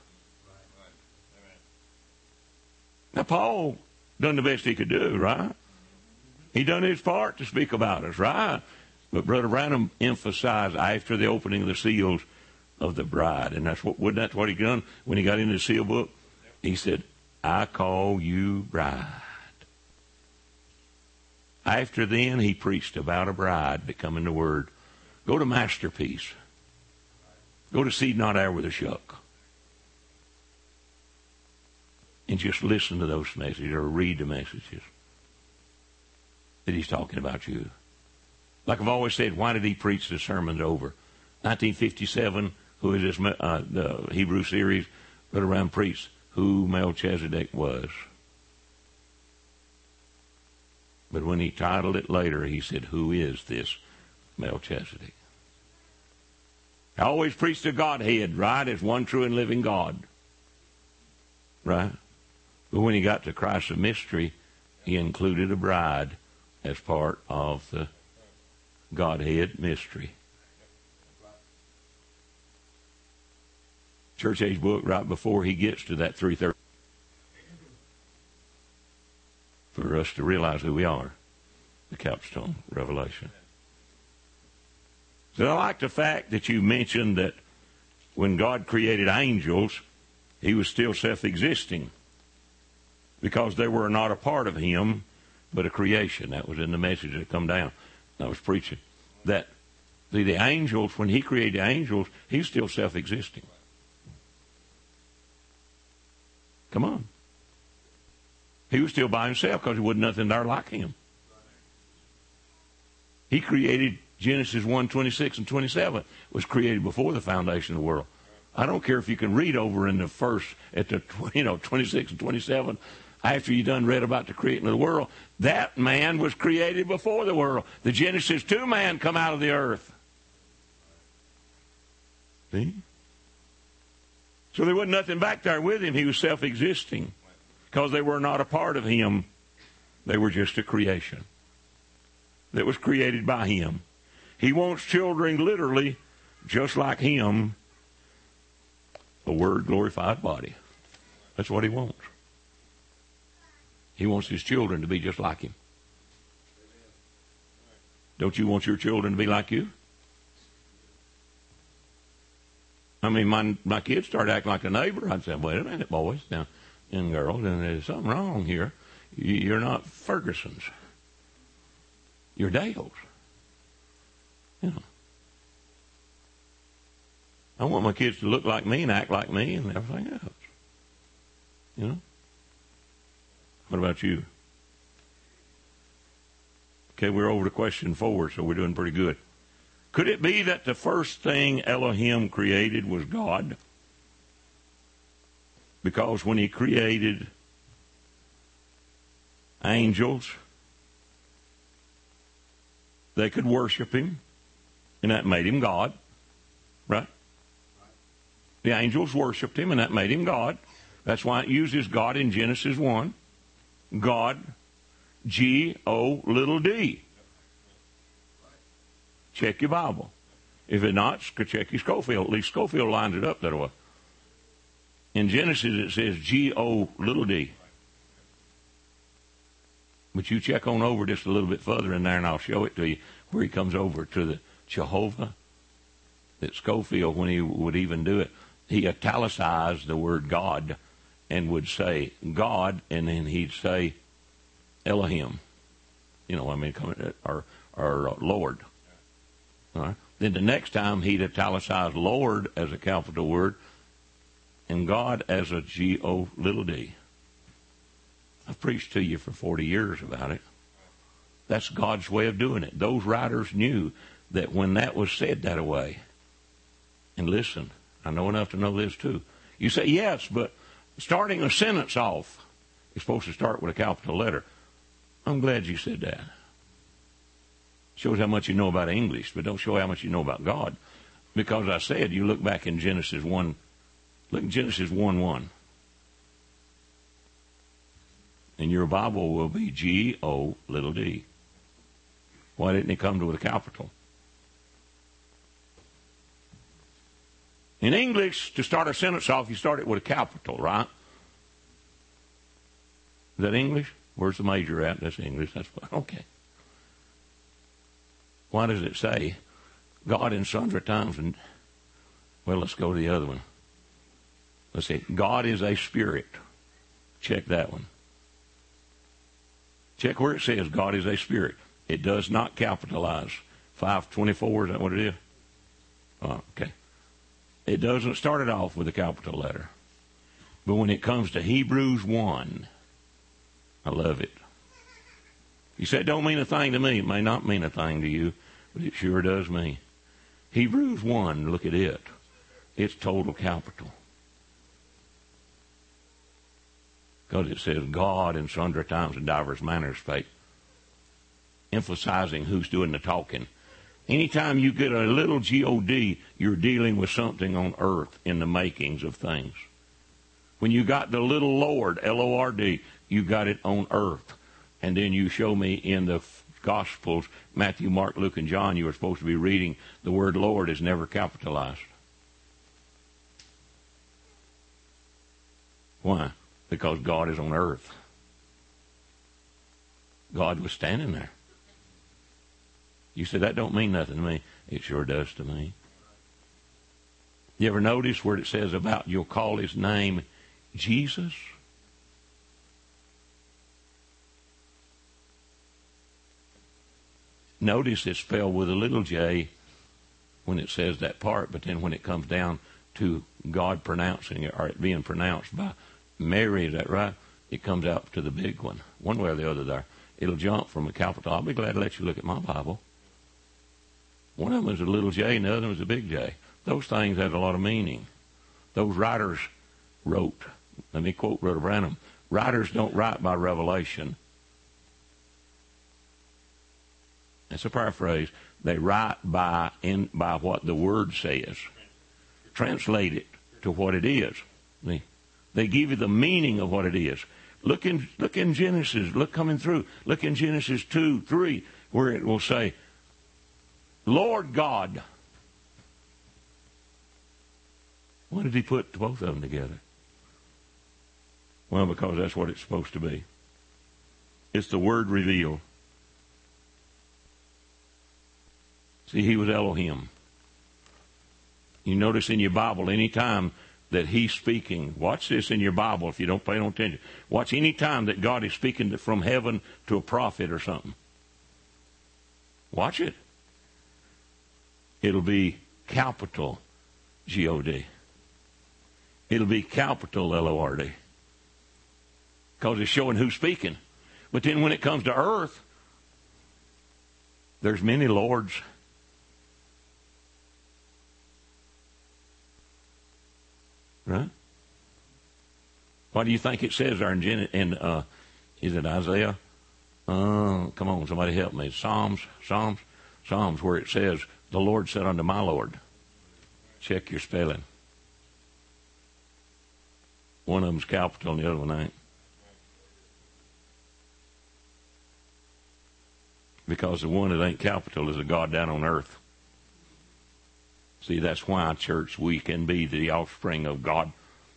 Now, Paul done the best he could do, right? He done his part to speak about us, right? But Brother Branham emphasized after the opening of the seals of the bride. And that's what, wasn't that what he done when he got into the seal book? He said, I call you bride. After then, he preached about a bride becoming the Word. Go to Masterpiece. Go to Seed Not Hour with a Shuck. And just listen to those messages or read the messages that he's talking about you. Like I've always said, why did he preach the sermons over? nineteen fifty-seven, who is this, uh, the Hebrew series, Brother Brown preached who Melchizedek was. But when he titled it later, he said, who is this Melchizedek? I always preached the Godhead, right, as one true and living God. Right? But when he got to Christ of mystery, he included a bride as part of the Godhead mystery. Church Age book right before he gets to that three thirty. For us to realize who we are. The capstone revelation. So I like the fact that you mentioned that when God created angels, he was still self-existing. Because they were not a part of him, but a creation. That was in the message that come down. I was preaching. That the, the angels, when he created the angels, he's still self-existing. Come on. He was still by himself because there wasn't nothing there like him. He created Genesis one, twenty-six and twenty-seven. Was created before the foundation of the world. I don't care if you can read over in the first, at the, you know, twenty-six and twenty-seven, after you done read about the creating of the world, that man was created before the world. The Genesis two man come out of the earth. See? So there wasn't nothing back there with him. He was self-existing. Because they were not a part of him. They were just a creation that was created by him. He wants children literally just like him. A word glorified body. That's what he wants. He wants his children to be just like him. Don't you want your children to be like you? I mean, my my kids started acting like a neighbor. I'd say, wait a minute, boys. Now, and girls, and there's something wrong here. You're not Fergusons. You're Dales. You know. I want my kids to look like me and act like me and everything else. You know? What about you? Okay, we're over to question four, so we're doing pretty good. Could it be that the first thing Elohim created was God? Because when he created angels, they could worship him, and that made him God. Right? The angels worshiped him, and that made him God. That's why it uses God in Genesis one. God, G O little d. Check your Bible. If it not, check your Schofield. At least Schofield lines it up that way. In Genesis, it says G O little d. But you check on over just a little bit further in there, and I'll show it to you, where he comes over to the Jehovah. That Schofield, when he would even do it, he italicized the word God and would say God, and then he'd say Elohim. You know, I mean, or, or Lord. All right. Then the next time he'd italicize Lord as a capital word, and God as a G O little d. I've preached to you for forty years about it. That's God's way of doing it. Those writers knew that when that was said that way, and listen, I know enough to know this too. You say, yes, but starting a sentence off is supposed to start with a capital letter. I'm glad you said that. Shows how much you know about English, but don't show how much you know about God. Because I said, you look back in Genesis one, look in Genesis one one. And your Bible will be G O little d. Why didn't it come to with a capital? In English, to start a sentence off, you start it with a capital, right? Is that English? Where's the major at? That's English. That's okay. Why does it say God in sundry times? And well, let's go to the other one. Let's see. God is a spirit. Check that one. Check where it says God is a spirit. It does not capitalize. five twenty-four, is that what it is? Oh, okay. It doesn't start it off with a capital letter. But when it comes to Hebrews one, I love it. You say it don't mean a thing to me. It may not mean a thing to you, but it sure does me. Hebrews one, look at it. It's total capital. Because it says, God in sundry times and divers manners spake, emphasizing who's doing the talking. Anytime you get a little G O D, you're dealing with something on earth in the makings of things. When you got the little Lord, L O R D, you got it on earth. And then you show me in the Gospels, Matthew, Mark, Luke, and John, you were supposed to be reading the word Lord is never capitalized. Why? Because God is on earth. God was standing there. You say, that don't mean nothing to me. It sure does to me. You ever notice where it says about you'll call his name Jesus? Notice it's spelled with a little j when it says that part, but then when it comes down to God pronouncing it, or it being pronounced by Mary, is that right? It comes out to the big one, one way or the other there. It'll jump from a capital. I'll be glad to let you look at my Bible. One of them is a little j and the other one is a big J. Those things have a lot of meaning. Those writers wrote, let me quote Brother Branham, writers don't write by revelation. That's a paraphrase. They write by in by what the Word says. Translate it to what it is. They, they give you the meaning of what it is. Look in look in Genesis. Look coming through. Look in Genesis two, three, where it will say, Lord God. Why did he put both of them together? Well, because that's what it's supposed to be. It's the Word revealed. See, he was Elohim. You notice in your Bible, any time that he's speaking, watch this in your Bible if you don't pay no attention. Watch any time that God is speaking from heaven to a prophet or something. Watch it. It'll be capital G O D. It'll be capital L O R D. Because it's showing who's speaking. But then when it comes to earth, there's many lords. Right? What do you think it says there in, in uh, is it Isaiah? Uh, come on, somebody help me. Psalms, Psalms, Psalms, where it says, the Lord said unto my Lord. Check your spelling. One of them's capital and the other one ain't. Because the one that ain't capital is a God down on earth. See, that's why, church, we can be the offspring of God.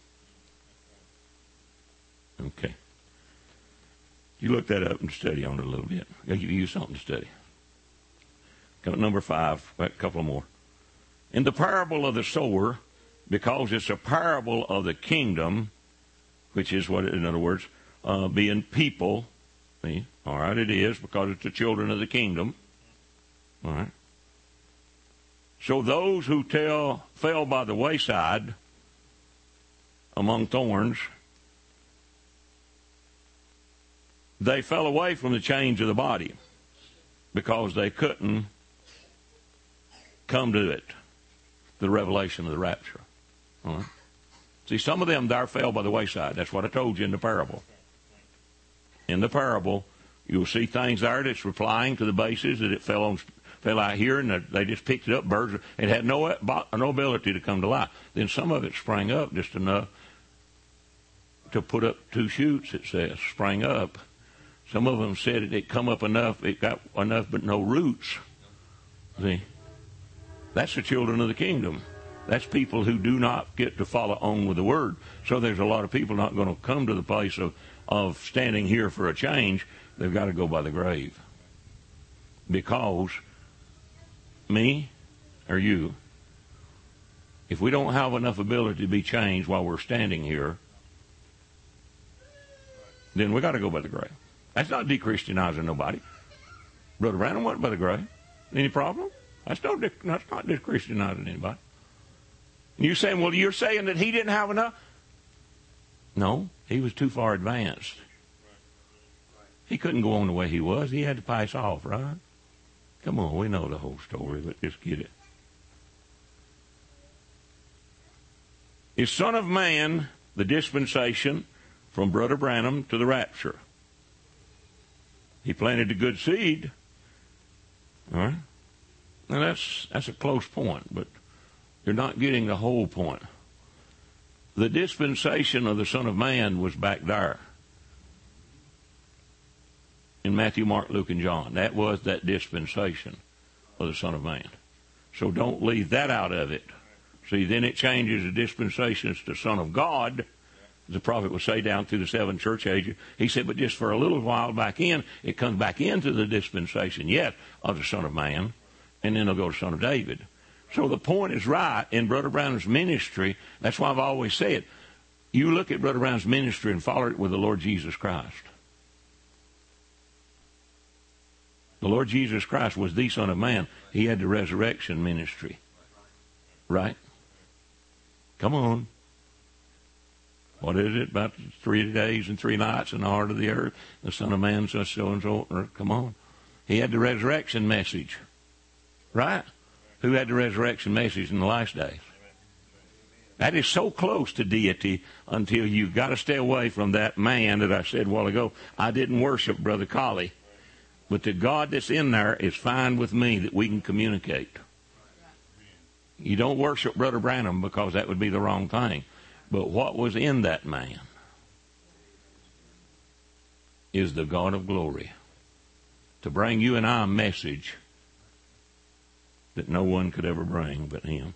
Okay. You look that up and study on it a little bit. I'll give you something to study. Number five, a couple more. In the parable of the sower, because it's a parable of the kingdom, which is what, in other words, uh, being people. See? All right, it is, because it's the children of the kingdom. All right. So those who tell, fell by the wayside among thorns, they fell away from the change of the body because they couldn't come to it, the revelation of the rapture. All right. See, some of them there fell by the wayside. That's what I told you in the parable. In the parable, you'll see things there that's replying to the basis that it fell on, fell out here, and they just picked it up. Birds, it had no no ability to come to life. Then some of it sprang up just enough to put up two shoots. It says sprang up. Some of them said it, it come up enough. It got enough, but no roots. See, that's the children of the kingdom. That's people who do not get to follow on with the word. So there's a lot of people not going to come to the place of of standing here for a change. They've got to go by the grave. Because me or you, if we don't have enough ability to be changed while we're standing here, then we got to go by the grave. That's not de-Christianizing nobody. Brother Branham wasn't by the grave. Any problem? That's, no, that's not de-Christianizing anybody. And you're saying, well, you're saying that he didn't have enough? No, he was too far advanced. He couldn't go on the way he was. He had to pass off, right? Come on, we know the whole story, but just get it. Is Son of Man the dispensation from Brother Branham to the rapture? He planted a good seed. All right? Now that's that's a close point, but you're not getting the whole point. The dispensation of the Son of Man was back there in Matthew, Mark, Luke, and John. That was that dispensation of the Son of Man. So don't leave that out of it. See, then it changes the dispensations to Son of God. The prophet would say down through the seven church ages. He said, but just for a little while back in, it comes back into the dispensation, yes, of the Son of Man, and then it'll go to Son of David. So the point is right in Brother Branham's ministry. That's why I've always said, you look at Brother Branham's ministry and follow it with the Lord Jesus Christ. The Lord Jesus Christ was the Son of Man. He had the resurrection ministry. Right? Come on. What is it? About three days and three nights in the heart of the earth. The Son of Man, so and so. Come on. He had the resurrection message. Right? Who had the resurrection message in the last days? That is so close to deity until you've got to stay away from that man that I said a while ago. I didn't worship Brother Colley. But the God that's in there is fine with me that we can communicate. You don't worship Brother Branham because that would be the wrong thing. But what was in that man is the God of glory to bring you and I a message that no one could ever bring but him.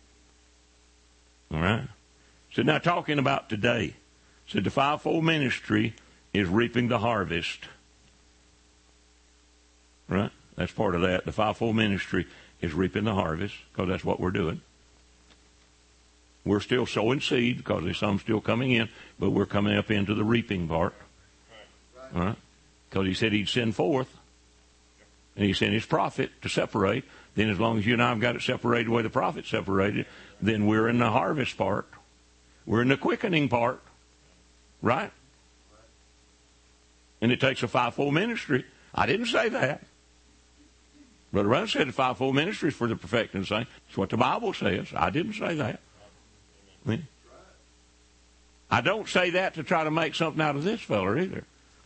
All right? So now talking about today. So the fivefold ministry is reaping the harvest. Right? That's part of that. The fivefold ministry is reaping the harvest because that's what we're doing. We're still sowing seed because there's some still coming in, but we're coming up into the reaping part. All right? Because he said he'd send forth, and he sent his prophet to separate. Then as long as you and I have got it separated the way the prophet separated, then we're in the harvest part. We're in the quickening part. Right? And it takes a fivefold ministry. I didn't say that. Brother Branham said the fivefold ministry is for the perfecting saints. That's what the Bible says. I didn't say that. I don't say that to try to make something out of this fella either.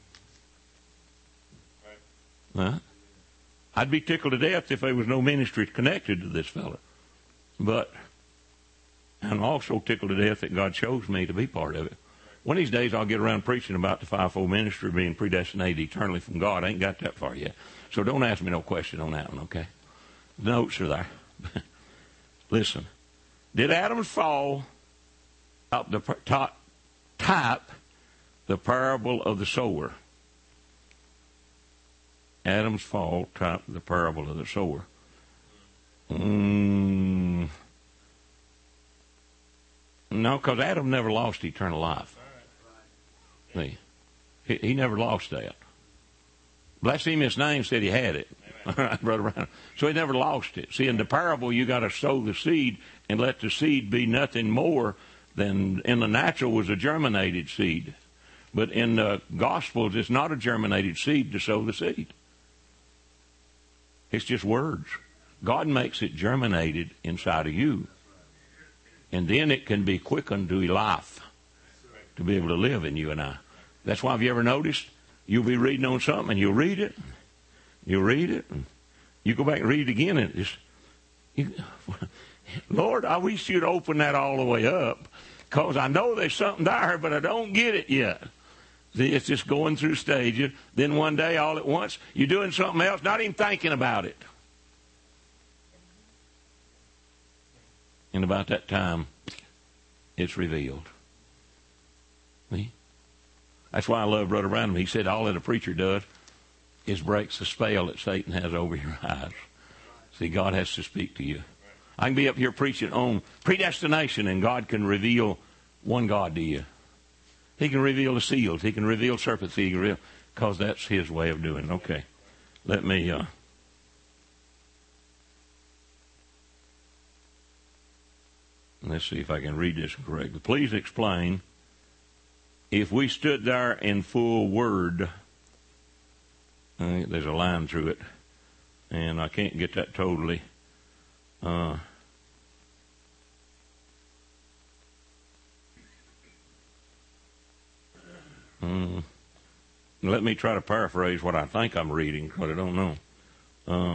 Huh? I'd be tickled to death if there was no ministry connected to this fella. But I'm also tickled to death that God chose me to be part of it. One of these days I'll get around preaching about the fivefold ministry being predestinated eternally from God. I ain't got that far yet. So don't ask me no question on that one, okay? The notes are there. Listen. Did Adam's fall up the top, type the parable of the sower? Adam's fall type the parable of the sower. Mm, no, because Adam never lost eternal life. See, he, he never lost that. Blasphemous name said he had it. All right, Brother Brown. So he never lost it. See, in the parable, you got to sow the seed and let the seed be nothing more than in the natural was a germinated seed. But in the Gospels, it's not a germinated seed to sow the seed. It's just words. God makes it germinated inside of you. And then it can be quickened to life to be able to live in you and I. That's why, have you ever noticed, you'll be reading on something and you'll read it, you'll read it, and you go back and read it again, and it's, you, Lord, I wish you'd open that all the way up, because I know there's something there, but I don't get it yet. See, it's just going through stages. Then one day, all at once, you're doing something else, not even thinking about it. And about that time, it's revealed. See? That's why I love Brother Branham. He said all that a preacher does is breaks the spell that Satan has over your eyes. See, God has to speak to you. I can be up here preaching on predestination, and God can reveal one God to you. He can reveal the seals. He can reveal serpents. He can reveal. because that's his way of doing it. Okay. Let me... Uh, let's see if I can read this correctly. Please explain, if we stood there in full word... Uh, there's a line through it, and I can't get that totally... Uh, um, let me try to paraphrase what I think I'm reading, but I don't know. Uh,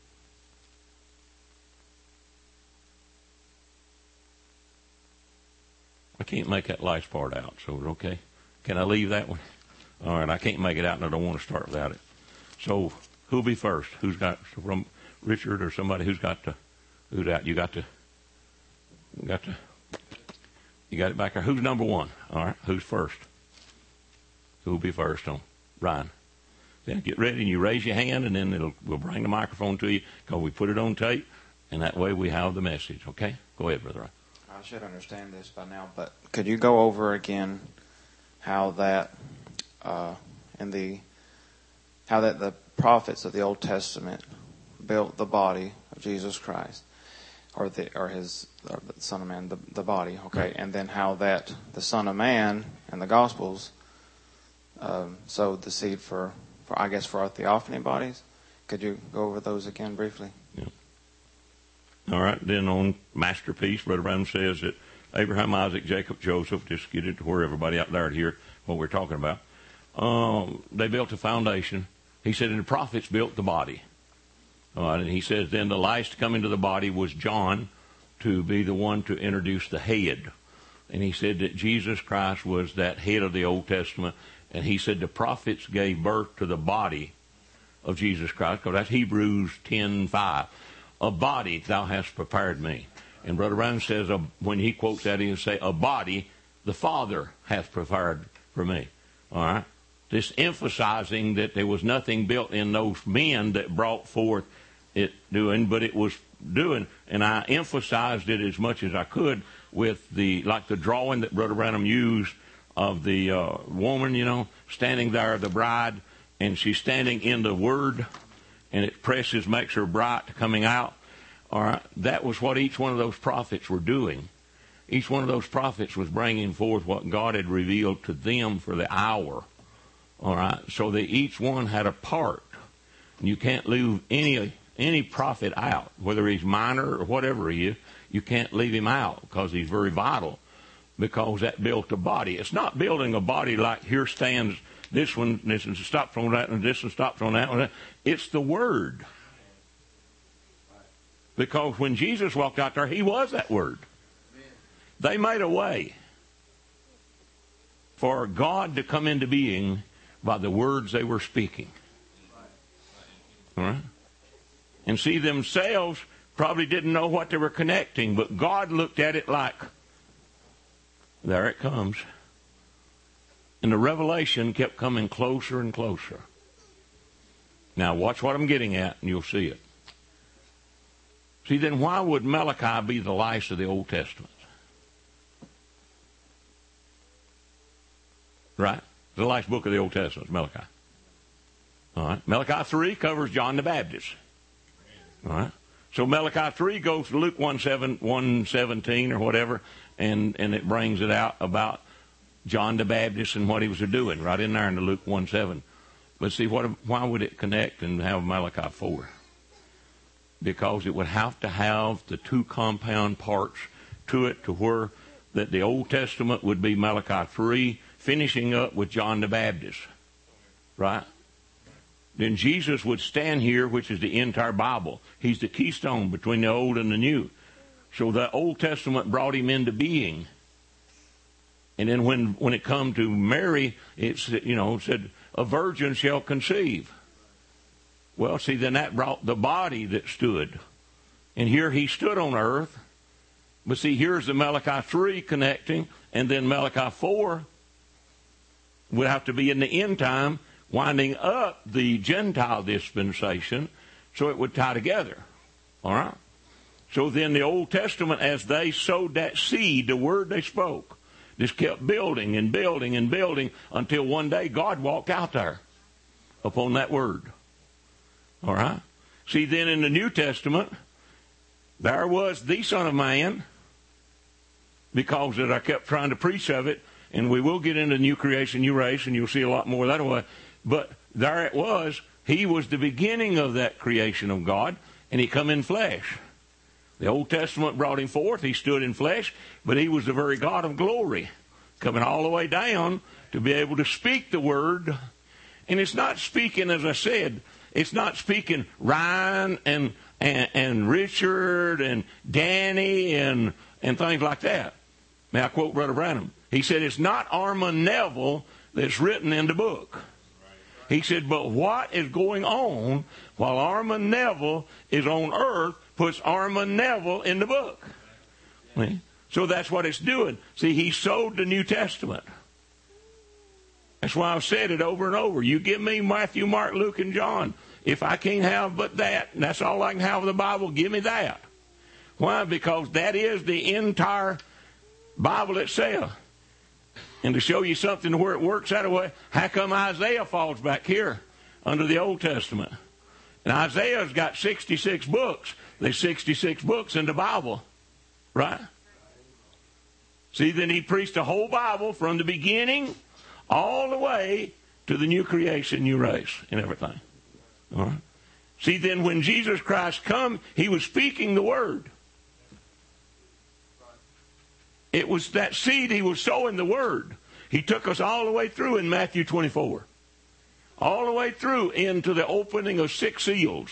I can't make that last part out, so okay. Can I leave that one? All right, I can't make it out, and I don't want to start without it. So, who'll be first? Who's got, from Richard or somebody who's got to... Who's out? You got to, you got to, you got it back there. Who's number one? All right. Who's first? Who'll be first on? Ryan. Then get ready and you raise your hand, and then it'll we'll bring the microphone to you because we put it on tape, and that way we have the message. Okay. Go ahead, Brother Ryan. I should understand this by now, but could you go over again how that uh, in the how that the prophets of the Old Testament built the body of Jesus Christ? Or the or his or the Son of Man, the the body, okay, right. And then how that the Son of Man in the Gospels um, sowed the seed for, for I guess for our theophany bodies. Could you go over those again briefly? Yeah. All right. Then on Masterpiece, Brother Brown says that Abraham, Isaac, Jacob, Joseph. Just get it to where everybody out there would hear what we're talking about. Um, they built a foundation. He said, and the prophets built the body. Uh, and he says, then the last to come into the body was John to be the one to introduce the head. And he said that Jesus Christ was that head of the Old Testament. And he said the prophets gave birth to the body of Jesus Christ, because that's Hebrews ten five. A body thou hast prepared me. And Brother Brown says, uh, when he quotes that, he'll say, a body the Father hath prepared for me. All right? This emphasizing that there was nothing built in those men that brought forth it doing, but it was doing, and I emphasized it as much as I could with the, like the drawing that Brother Branham used of the uh, woman, you know, standing there, the bride, and she's standing in the Word, and it presses, makes her bright coming out. All right, that was what each one of those prophets were doing. Each one of those prophets was bringing forth what God had revealed to them for the hour. All right, so that each one had a part. You can't leave any any prophet out, whether he's minor or whatever he is. You can't leave him out because he's very vital, because that built a body. It's not building a body like here stands this one, this one stops on that one, this one stops on that one. It's the Word. Because when Jesus walked out there, he was that Word. They made a way for God to come into being by the words they were speaking. All right? And see, themselves probably didn't know what they were connecting, but God looked at it like, there it comes. And the revelation kept coming closer and closer. Now, watch what I'm getting at, and you'll see it. See, then why would Malachi be the last of the Old Testament? Right? The last book of the Old Testament is Malachi. All right. Malachi three covers John the Baptist. All right. So Malachi three goes to Luke one seventeen or whatever, and, and it brings it out about John the Baptist and what he was doing right in there in the Luke one seven. But see, what? Why would it connect and have Malachi four? Because it would have to have the two compound parts to it, to where that the Old Testament would be Malachi three, finishing up with John the Baptist. Right? Then Jesus would stand here, which is the entire Bible. He's the keystone between the old and the new. So the Old Testament brought him into being. And then when, when it come to Mary, it's, you know, said, a virgin shall conceive. Well, see, then that brought the body that stood. And here he stood on earth. But see, here's the Malachi three connecting, and then Malachi four would have to be in the end time, winding up the Gentile dispensation, so it would tie together. All right? So then the Old Testament, as they sowed that seed, the word they spoke, just kept building and building and building until one day God walked out there. upon that word. All right? See, then in the New Testament, there was the Son of Man, because that I kept trying to preach of it, and we will get into new creation, new race, and you'll see a lot more that way. But there it was. He was the beginning of that creation of God, and he come in flesh. The Old Testament brought him forth. He stood in flesh, but he was the very God of glory, coming all the way down to be able to speak the word. And it's not speaking, as I said, it's not speaking Ryan and and, and Richard and Danny and, and things like that. May I quote Brother Branham? He said, it's not Armand Neville that's written in the book. He said, but what is going on while Armand Neville is on earth puts Armand Neville in the book. See? So that's what it's doing. See, he sowed the New Testament. That's why I've said it over and over. You give me Matthew, Mark, Luke, and John. If I can't have but that, and that's all I can have of the Bible, give me that. Why? Because that is the entire Bible itself. And to show you something where it works that way, how come Isaiah falls back here under the Old Testament? And Isaiah's got sixty-six books. There's sixty-six books in the Bible, right? See, then he preached the whole Bible from the beginning all the way to the new creation, new race, and everything. All right? See, then when Jesus Christ come, he was speaking the word. It was that seed he was sowing the word. He took us all the way through in Matthew twenty-four. All the way through into the opening of six seals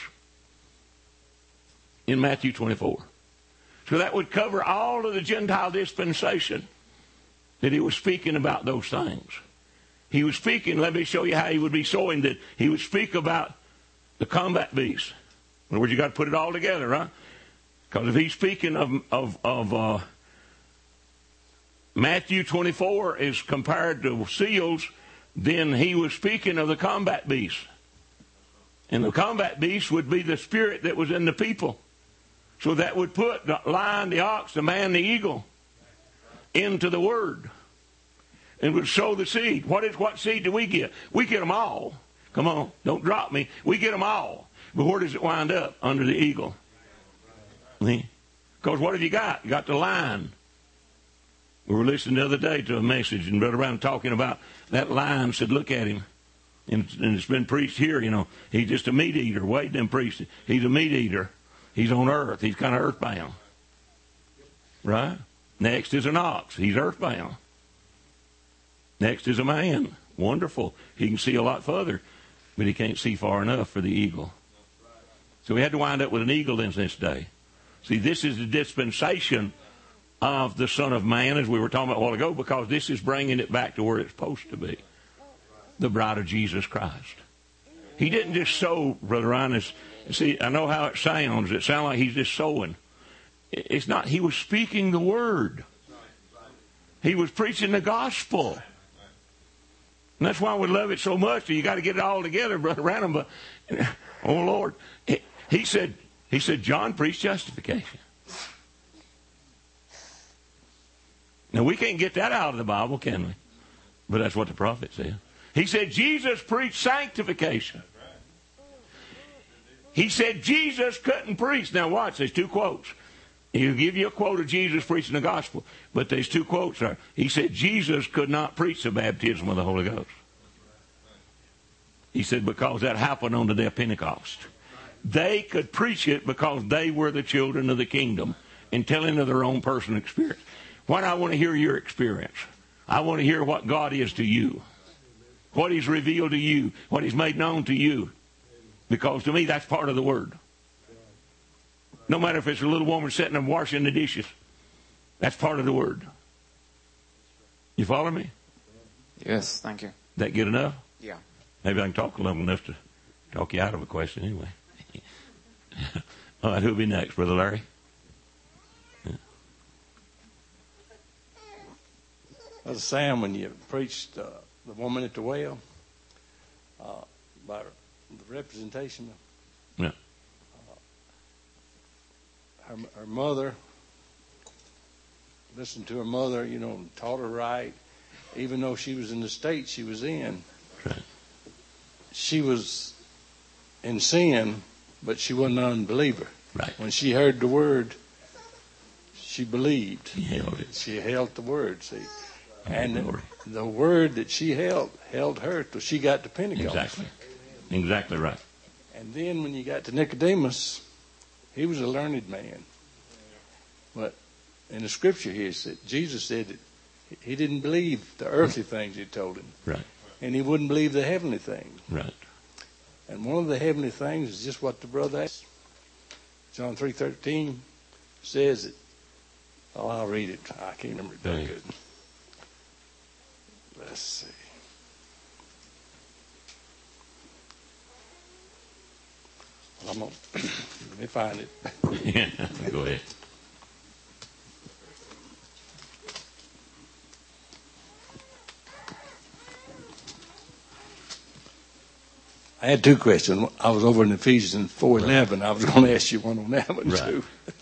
in Matthew twenty-four. So that would cover all of the Gentile dispensation that he was speaking about those things. He was speaking, let me show you how he would be sowing that. He would speak about the combat beast. In other words, you got to put it all together, right? Because if he's speaking of, of, of uh, Matthew twenty-four is compared to seals, then he was speaking of the combat beast. And the combat beast would be the spirit that was in the people. So that would put the lion, the ox, the man, the eagle into the word. And would sow the seed. What is what seed do we get? We get them all. Come on, don't drop me. We get them all. But where does it wind up? Under the eagle. Because what have you got? You got the lion. We were listening the other day to a message, and Brother Brown talking about that lion said, look at him. And, and it's been preached here, you know. He's just a meat eater. Wait, them preached it. He's a meat eater. He's on earth. He's kind of earthbound. Right? Next is an ox. He's earthbound. Next is a man. Wonderful. He can see a lot further, but he can't see far enough for the eagle. So we had to wind up with an eagle in this day. See, this is the dispensation of the Son of Man, as we were talking about a while ago, because this is bringing it back to where it's supposed to be. The bride of Jesus Christ. He didn't just sow, Brother Ryan. See, I know how it sounds. It sounds like he's just sowing. It's not. He was speaking the word. He was preaching the gospel. And that's why we love it so much. You got to get it all together, Brother Random. But, oh, Lord. He said, he said, John preached justification. Now, we can't get that out of the Bible, can we? But that's what the prophet said. He said, Jesus preached sanctification. He said, Jesus couldn't preach. Now, watch. There's two quotes. He'll give you a quote of Jesus preaching the gospel. But there's two quotes there. He said, Jesus could not preach the baptism of the Holy Ghost. He said, because that happened on the day of Pentecost. They could preach it because they were the children of the kingdom and telling of their own personal experience. Why do I want to hear your experience? I want to hear what God is to you. What he's revealed to you. What he's made known to you. Because to me, that's part of the word. No matter if it's a little woman sitting and washing the dishes. That's part of the word. You follow me? Yes, thank you. That good enough? Yeah. Maybe I can talk long enough to talk you out of a question anyway. All right, who'll be next? Brother Larry? Brother Sam, when you preached uh, the woman at the well, uh, about the representation of yeah. uh, her, her mother, listened to her mother, you know, taught her right, even though she was in the state she was in. Right. she was in sin, but she wasn't an unbeliever. Right. When she heard the word, she believed. She held it. She held the word, see. Oh, and glory. the, the word that she held, held her till she got to Pentecost. Exactly. Exactly right. And then when you got to Nicodemus, he was a learned man. But in the scripture here, it said, Jesus said that he didn't believe the earthly things he told him. Right. And he wouldn't believe the heavenly things. Right. And one of the heavenly things is just what the brother asked. John three thirteen says that, oh, I'll read it. I can't remember it that good. Let's see. Well, I'm gonna, let me find it. Yeah, go ahead. I had two questions. I was over in Ephesians four eleven. I was going to ask you one on that one, Right. too.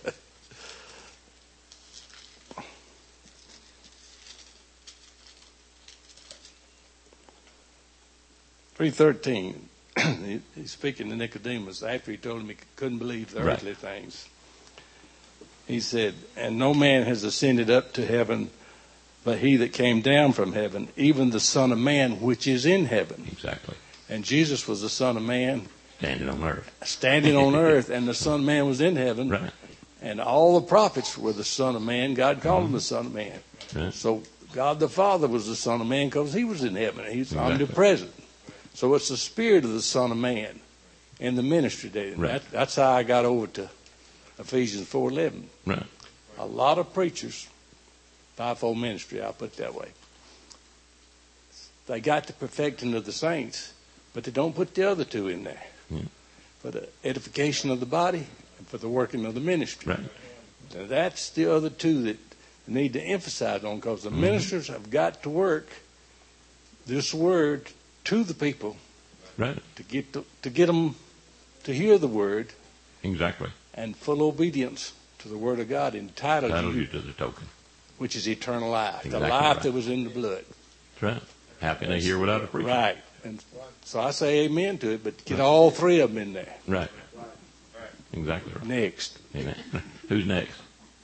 three thirteen, he, he's speaking to Nicodemus after he told him he couldn't believe the Right. earthly things. He said, and no man has ascended up to heaven but he that came down from heaven, even the Son of Man which is in heaven. Exactly. And Jesus was the Son of Man Standing on earth. standing on earth, and the Son of Man was in heaven. Right. And all the prophets were the Son of Man. God called him the Son of Man. Right. So God the Father was the Son of Man because he was in heaven. He's Exactly. omnipresent. So it's the Spirit of the Son of Man in the ministry day. And Right. that, that's how I got over to Ephesians four eleven. Right. A lot of preachers, fivefold ministry, I'll put it that way, they got the perfecting of the saints, but they don't put the other two in there. Yeah. For the edification of the body and for the working of the ministry. Right. Now, that's the other two that they need to emphasize on, because the Mm-hmm. ministers have got to work this word to the people Right. to get to, to get them to hear the word Exactly. and full obedience to the word of God entitled That'll you, you to the token. which is eternal life, the Exactly life right. that was in the blood. That's right. How can they hear without a preacher? Right. And so I say amen to it, but get all three of them in there. Right. Exactly right. Next. Amen. Who's next?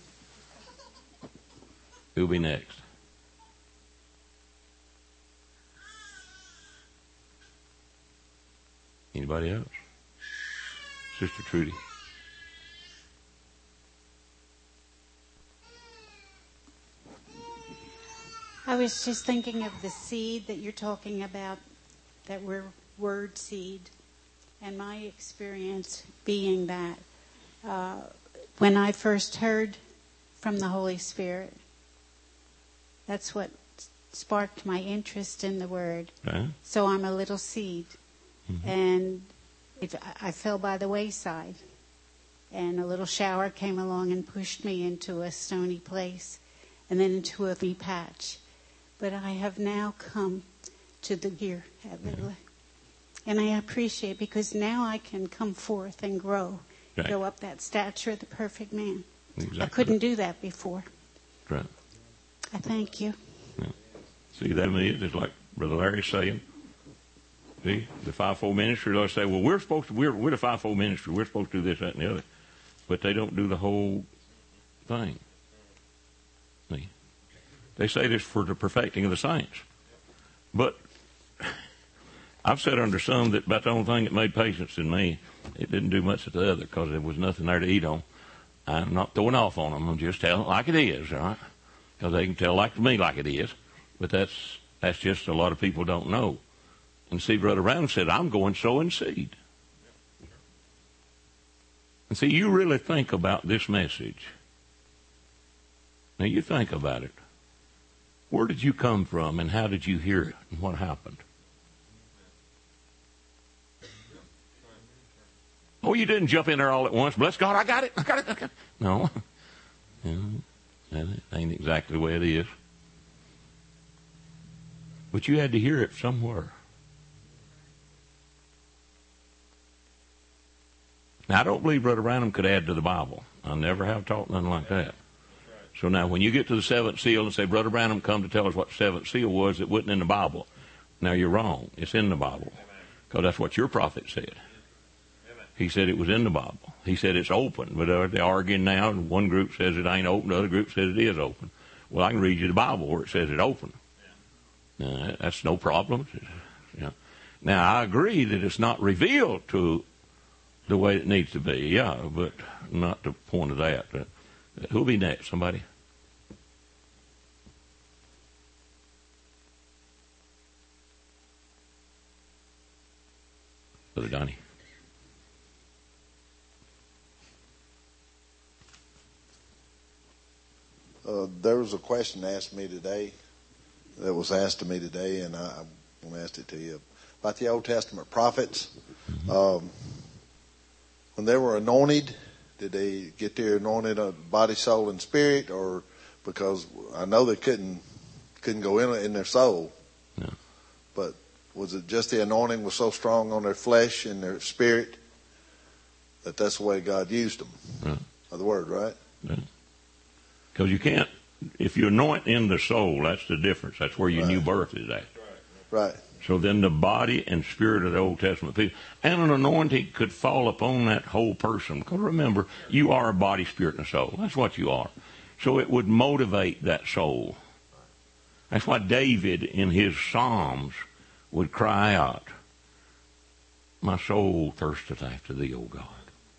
Who'll be next? Anybody else? Sister Trudy. I was just thinking of the seed that you're talking about, that we're word seed, and my experience being that uh, when I first heard from the Holy Spirit, that's what sparked my interest in the Word. Right? So I'm a little seed, Mm-hmm. and it, I fell by the wayside, and a little shower came along and pushed me into a stony place, and then into a wee patch. But I have now come to the year, and I appreciate it, because now I can come forth and grow, Right. grow up that stature of the perfect man. Exactly. I couldn't do that before. Right. I thank you. See, that is, it's like Brother Larry's saying. See, the fivefold ministry, they'll say, well, we're supposed to, we're, we're the fivefold ministry. We're supposed to do this, that, and the other. But they don't do the whole thing. See? They say this for the perfecting of the saints. But I've said under some that about the only thing that made patience in me, it didn't do much of the other, because there was nothing there to eat on. I'm not throwing off on them. I'm just telling it like it is, all right? Because they can tell like me like it is. But that's that's just a lot of people don't know. And see, Brother Brown said, I'm going sowing seed. And see, you really think about this message. Now, you think about it. Where did you come from, and how did you hear it, and what happened? Oh, you didn't jump in there all at once. Bless God, I got it, I got it. I got it. No. You know, that ain't exactly the way it is. But you had to hear it somewhere. Now, I don't believe Brother Branham could add to the Bible. I never have taught nothing like that. So now, when you get to the seventh seal and say, Brother Branham come to tell us what the seventh seal was, it wasn't in the Bible. Now, you're wrong. It's in the Bible. Because that's what your prophet said. He said it was in the Bible. He said it's open. But uh, they're arguing now, and one group says it ain't open, the other group says it is open. Well, I can read you the Bible where it says it's open. Uh, that's no problem. You know. Now, I agree that it's not revealed to the way it needs to be, yeah, but not the point of that. Uh, who'll be next? Somebody? Brother Donnie. Uh, there was a question asked me today, that was asked to me today, and I, I want to ask it to you, about the Old Testament prophets. Mm-hmm. Um, when they were anointed, did they get their anointed body, soul, and spirit, or because I know they couldn't couldn't go in in their soul, no. But was it just the anointing was so strong on their flesh and their spirit that that's the way God used them? No. Of the word, right? Because no. you can't, if you anoint in the soul, that's the difference. That's where your right. new birth is at. Right. So then the body and spirit of the Old Testament people, and an anointing could fall upon that whole person. Because remember, you are a body, spirit, and a soul. That's what you are. So it would motivate that soul. That's why David in his Psalms would cry out, "My soul thirsteth after thee, O God."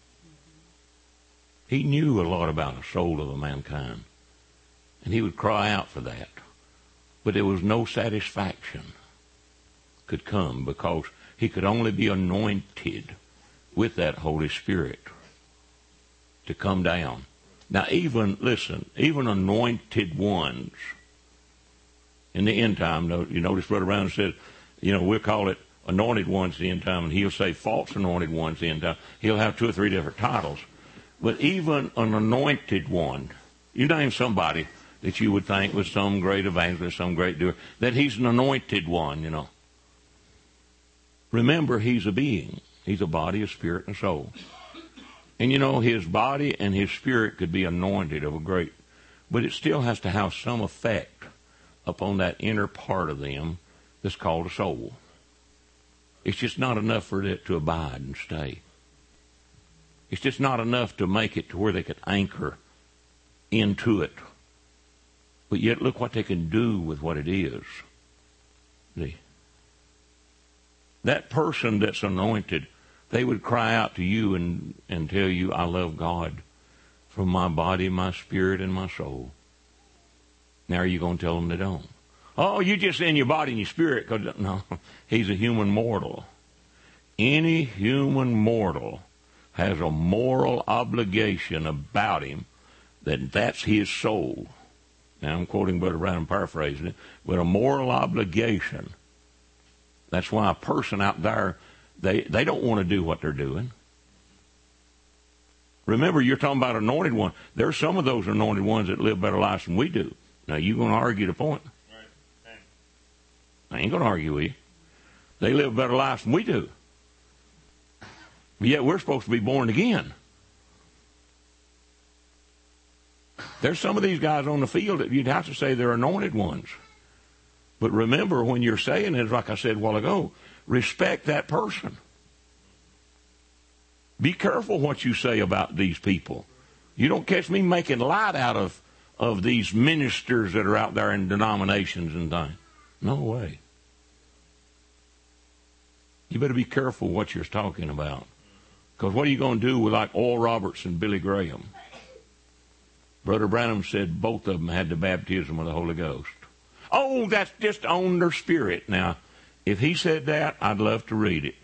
He knew a lot about the soul of the mankind. And he would cry out for that. But there was no satisfaction could come because he could only be anointed with that Holy Spirit to come down. Now even, listen, even anointed ones in the end time, you notice Brother Brown said, you know, we'll call it anointed ones in the end time, and he'll say false anointed ones in the end time. He'll have two or three different titles. But even an anointed one, you name somebody that you would think was some great evangelist, some great doer, that he's an anointed one, you know. Remember, he's a being. He's a body, a spirit, and a soul. And, you know, his body and his spirit could be anointed of a great, but it still has to have some effect upon that inner part of them that's called a soul. It's just not enough for it to abide and stay. It's just not enough to make it to where they could anchor into it. But yet look what they can do with what it is. See? That person that's anointed, they would cry out to you and, and tell you, "I love God from my body, my spirit, and my soul." Now are you going to tell them they don't? "Oh, you just in your body and your spirit." Cause, no, he's a human mortal. Any human mortal has a moral obligation about him that that's his soul. Now I'm quoting Brother Brown and paraphrasing it, but a moral obligation. That's why a person out there, they, they don't want to do what they're doing. Remember, you're talking about anointed one. There's some of those anointed ones that live better lives than we do. Now, you going to argue the point? I ain't going to argue with you. They live better lives than we do. But yet we're supposed to be born again. There's some of these guys on the field that you'd have to say they're anointed ones. But remember, when you're saying it, like I said a while ago, respect that person. Be careful what you say about these people. You don't catch me making light out of, of these ministers that are out there in denominations and things. No way. You better be careful what you're talking about. Because what are you going to do with like Oral Roberts and Billy Graham? Brother Branham said both of them had the baptism of the Holy Ghost. Oh, that's just on their spirit. Now, if he said that, I'd love to read it.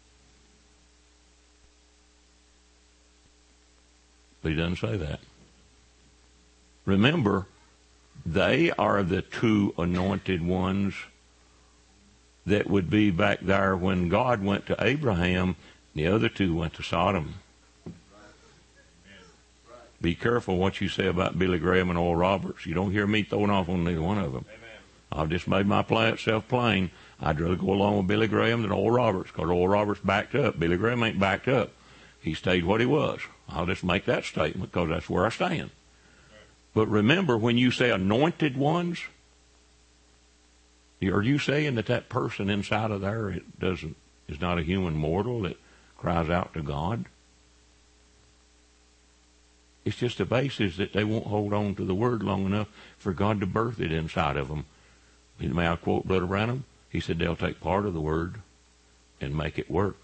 But he doesn't say that. Remember, they are the two anointed ones that would be back there when God went to Abraham. The other two went to Sodom. Be careful what you say about Billy Graham and Oral Roberts. You don't hear me throwing off on neither one of them. Amen. I've just made myself plain. I'd rather go along with Billy Graham than Oral Roberts, because Oral Roberts backed up. Billy Graham ain't backed up. He stayed what he was. I'll just make that statement because that's where I stand. But remember, when you say anointed ones, are you saying that that person inside of there, it doesn't is not a human mortal that cries out to God. It's just a basis that they won't hold on to the Word long enough for God to birth it inside of them. May I quote Brother Branham? He said they'll take part of the Word and make it work.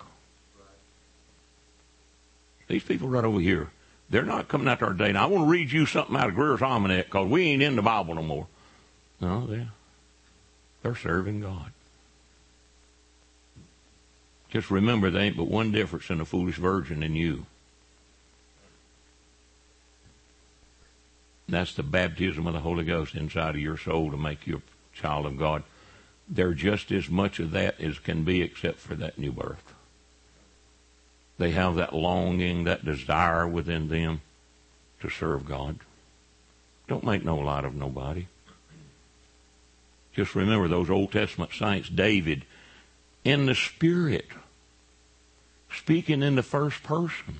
These people right over here, they're not coming out there today. Now, I want to read you something out of Greer's Almanac because we ain't in the Bible no more. No, they're, they're serving God. Just remember, there ain't but one difference in a foolish virgin and you. That's the baptism of the Holy Ghost inside of your soul to make you a child of God. They're just as much of that as can be except for that new birth. They have that longing, that desire within them to serve God. Don't make no light of nobody. Just remember those Old Testament saints, David, in the Spirit, speaking in the first person.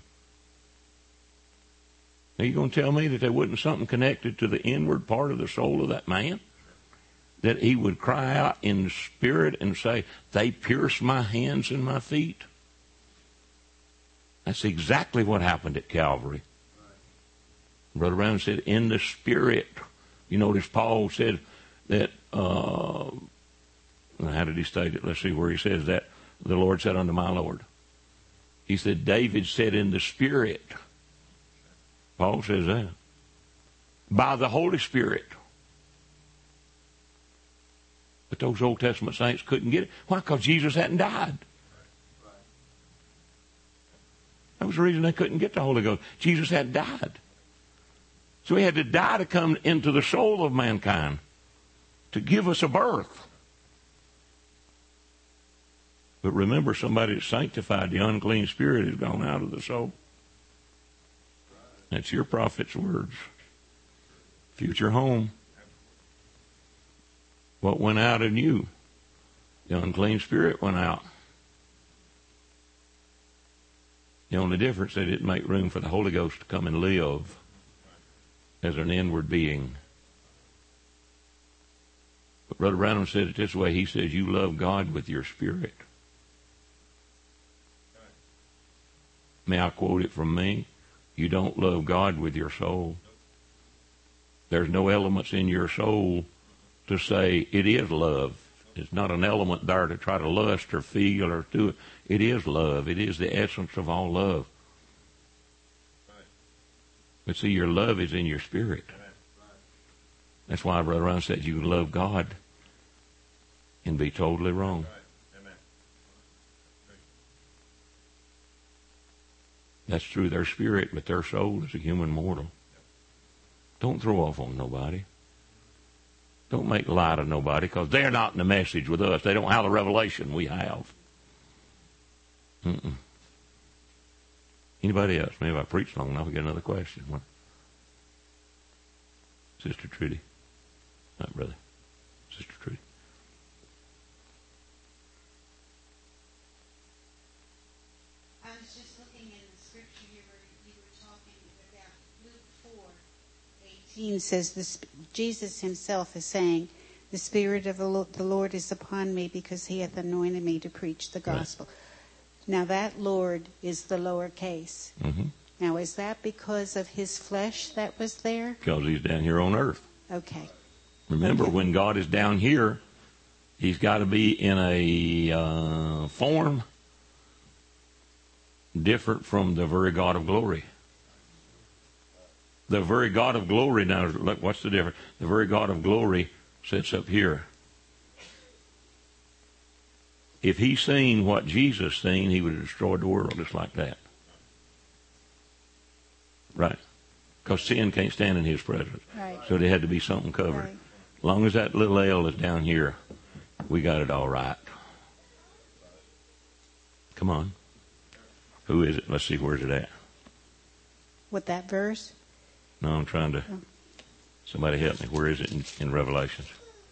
Now you're going to tell me that there wasn't something connected to the inward part of the soul of that man? That he would cry out in the Spirit and say, they pierced my hands and my feet? That's exactly what happened at Calvary. Brother Brown said, in the Spirit. You notice Paul said that, uh, how did he state it? Let's see where he says that. The Lord said unto my Lord. He said, David said in the Spirit. Paul says that. By the Holy Spirit. But those Old Testament saints couldn't get it. Why? Because Jesus hadn't died. That was the reason they couldn't get the Holy Ghost. Jesus had died. So he had to die to come into the soul of mankind, to give us a birth. But remember, somebody that's sanctified, the unclean spirit has gone out of the soul. That's your prophet's words. Future home. What went out in you? The unclean spirit went out. The only difference, they didn't make room for the Holy Ghost to come and live as an inward being. But Brother Branham said it this way. He says, you love God with your spirit. May I quote it from me? You don't love God with your soul. There's no elements in your soul to say it is love. It's not an element there to try to lust or feel or do it. It is love. It is the essence of all love. But see, your love is in your spirit. That's why Brother Ron said you can love God and be totally wrong. That's through their spirit, but their soul is a human mortal. Don't throw off on nobody. Don't make light of nobody, because they're not in the message with us. They don't have the revelation we have. Mm-mm. Anybody else? Maybe I preached long enough. We got another question. What? Sister Trudy. Not brother. Sister Trudy. I was just looking in the scripture you were, you were talking about. Luke four eighteen says, this, Jesus himself is saying, the Spirit of the Lord is upon me because he hath anointed me to preach the gospel. Right. Now that Lord is the lower case. Mm-hmm. Now is that because of his flesh that was there? Because he's down here on earth. Okay. Remember, okay. when God is down here, he's got to be in a uh, form different from the very God of glory. The very God of glory, now look, what's the difference? The very God of glory sits up here. If he seen what Jesus seen, he would have destroyed the world just like that. Right. Because sin can't stand in his presence. Right. So there had to be something covered. Right. As long as that little L is down here, we got it all right. Come on. Who is it? Let's see, where's it at? What, that verse? No, I'm trying to... Oh. Somebody help me. Where is it in, in Revelations?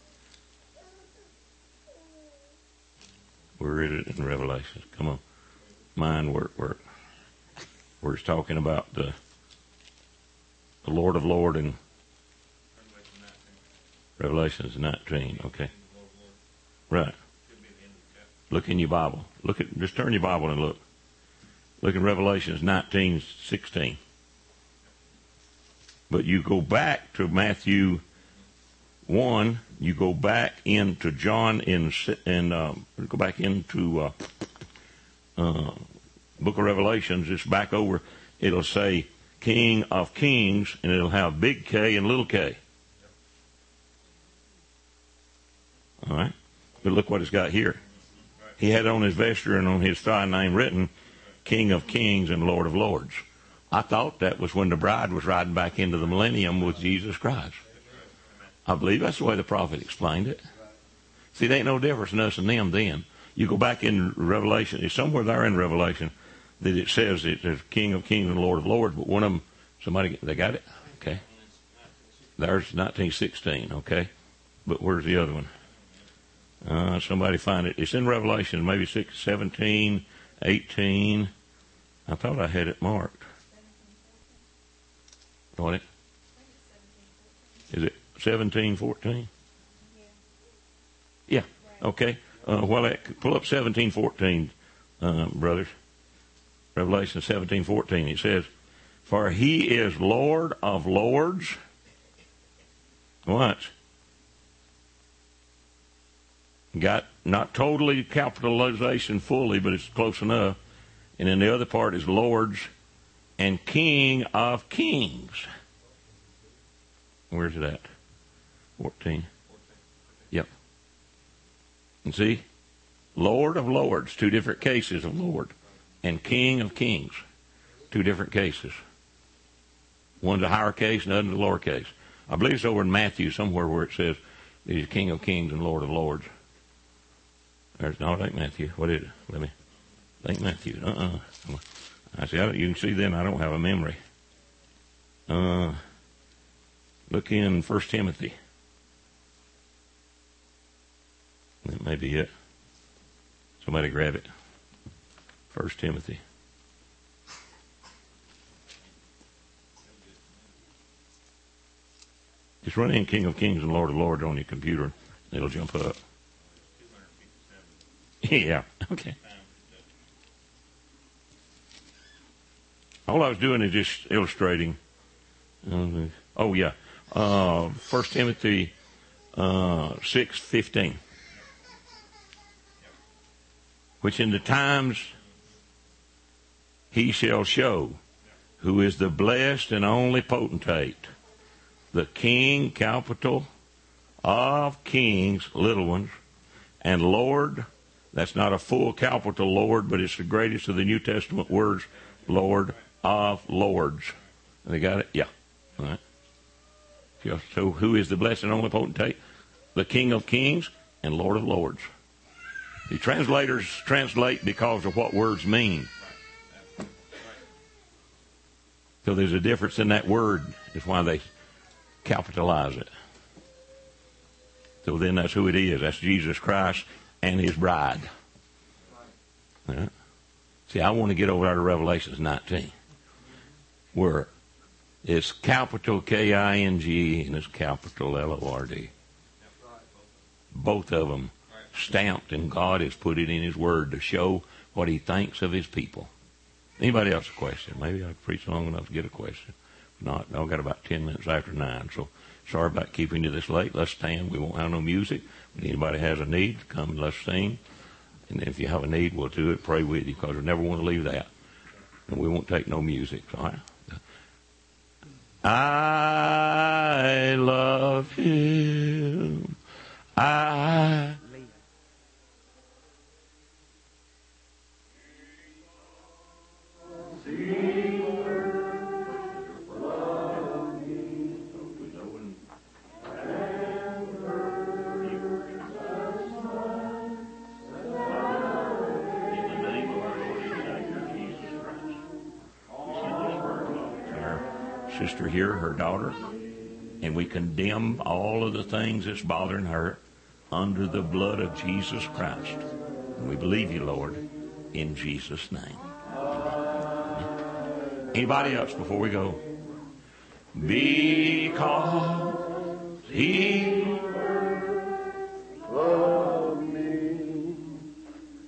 Where is it in Revelations? Come on. Mind work, work. Where it's talking about the, the Lord of Lords and Revelations nineteen, okay. Right. Look in your Bible. Look at, just turn your Bible and look. Look in Revelations nineteen sixteen. But you go back to Matthew one. You go back into John in in uh, go back into uh, uh, Book of Revelations. It's back over. It'll say King of Kings, and it'll have big K and little K. All right. But look what it's got here. He had on his vesture and on his thigh name written, King of Kings and Lord of Lords. I thought that was when the bride was riding back into the millennium with Jesus Christ. I believe that's the way the prophet explained it. See, there ain't no difference in us and them then. You go back in Revelation, it's somewhere there in Revelation that it says it's King of Kings and Lord of Lords, but one of them, somebody, they got it? Okay. There's nineteen sixteen, okay. But where's the other one? Uh, somebody find it. It's in Revelation, maybe six, seventeen, eighteen. I thought I had it marked. What it? Is it seventeen, fourteen? Yeah. Okay. Uh, well, that, pull up seventeen, fourteen, uh, brothers. Revelation seventeen, fourteen. It says, "For he is Lord of lords." What? Got not totally capitalization fully, but it's close enough. And then the other part is Lords and King of Kings. Where's it at? fourteen. Yep. And see? Lord of Lords, two different cases of Lord. And King of Kings, two different cases. One's a higher case and the other's a lower case. I believe it's over in Matthew somewhere where it says he's King of Kings and Lord of Lords. There's, no, it ain't Matthew. What is it? Let me. It ain't Matthew. Uh-uh. I see. I, you can see then I don't have a memory. Uh, look in First Timothy. That may be it. Somebody grab it. First Timothy. Just run in King of Kings and Lord of Lords on your computer, and it'll jump up. Yeah, okay. All I was doing is just illustrating. Uh, oh, yeah. Uh, First Timothy uh, six fifteen. Which in the times he shall show who is the blessed and only potentate, the King, capital, of kings, little ones, and Lord. That's not a full capital Lord, but it's the greatest of the New Testament words, Lord of Lords. They got it? Yeah. All right. So who is the blessed and only potentate? The King of Kings and Lord of Lords. The translators translate because of what words mean. So there's a difference in that word. That's why they capitalize it. So then that's who it is. That's Jesus Christ and his bride. Right. See, I want to get over there to Revelations nineteen, where it's capital K I N G and it's capital L O R D. Both of them stamped, and God has put it in his word to show what he thinks of his people. Anybody else a question? Maybe I've preached long enough to get a question. If not, I've got about ten minutes after nine, so sorry about keeping you this late. Let's stand. We won't have no music. If anybody has a need, come and let's sing. And if you have a need, we'll do it, pray with you, because we never want to leave that. And we won't take no music. All right? I love him. I sister here, her daughter, and we condemn all of the things that's bothering her under the blood of Jesus Christ. And we believe you, Lord, in Jesus' name. Anybody else before we go? Because he loved me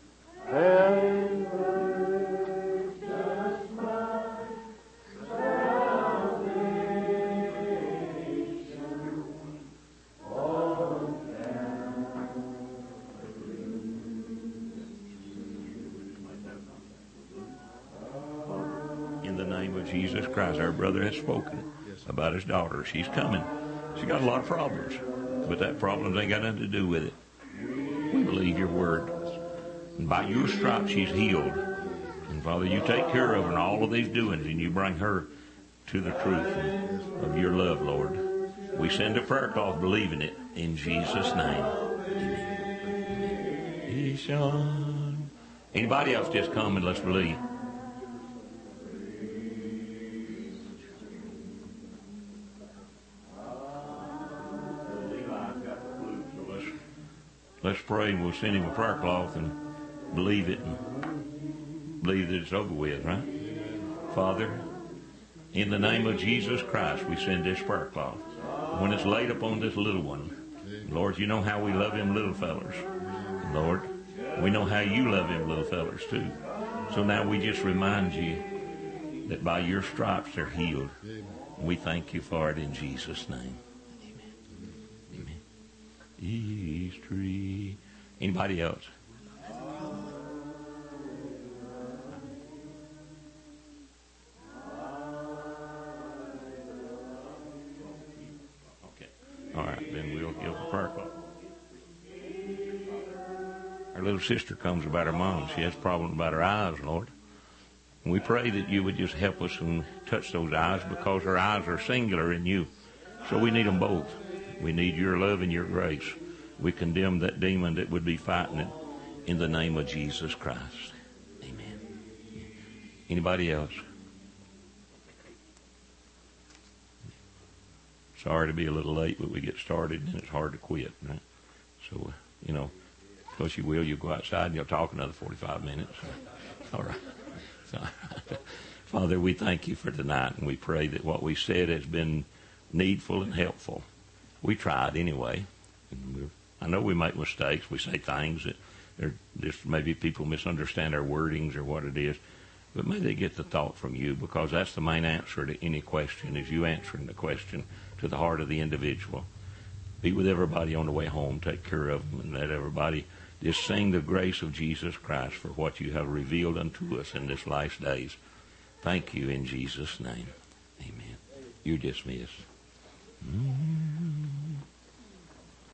Jesus Christ. Our brother has spoken about his daughter. She's coming. She's got a lot of problems, but that problems ain't got nothing to do with it. We believe your word. And by your stripes she's healed. And Father, you take care of her in all of these doings, and you bring her to the truth of your love, Lord. We send a prayer cloth believing it in Jesus' name. Amen. Anybody else just come and let's believe. Let's pray and we'll send him a prayer cloth and believe it and believe that it's over with, right? Father, in the name of Jesus Christ, we send this prayer cloth. When it's laid upon this little one, Lord, you know how we love him little fellers. Lord, we know how you love him little fellers too. So now we just remind you that by your stripes they're healed. We thank you for it in Jesus' name. East tree. Anybody else? Okay. All right, then we'll give a prayer cloth. Our little sister comes about her mom. She has problems about her eyes, Lord. And we pray that you would just help us and touch those eyes because her eyes are singular in you. So we need them both. We need your love and your grace. We condemn that demon that would be fighting it in the name of Jesus Christ. Amen. Anybody else? Sorry to be a little late, but we get started and it's hard to quit, right? So, uh, you know, because you will, you'll go outside and you'll talk another forty-five minutes. All right. So, Father, we thank you for tonight, and we pray that what we said has been needful and helpful. We tried anyway. And I know we make mistakes. We say things that are just maybe people misunderstand our wordings or what it is. But may they get the thought from you, because that's the main answer to any question, is you answering the question to the heart of the individual. Be with everybody on the way home. Take care of them, and let everybody just sing the grace of Jesus Christ for what you have revealed unto us in this last days. Thank you in Jesus' name. Amen. You're dismissed. Mm-hmm.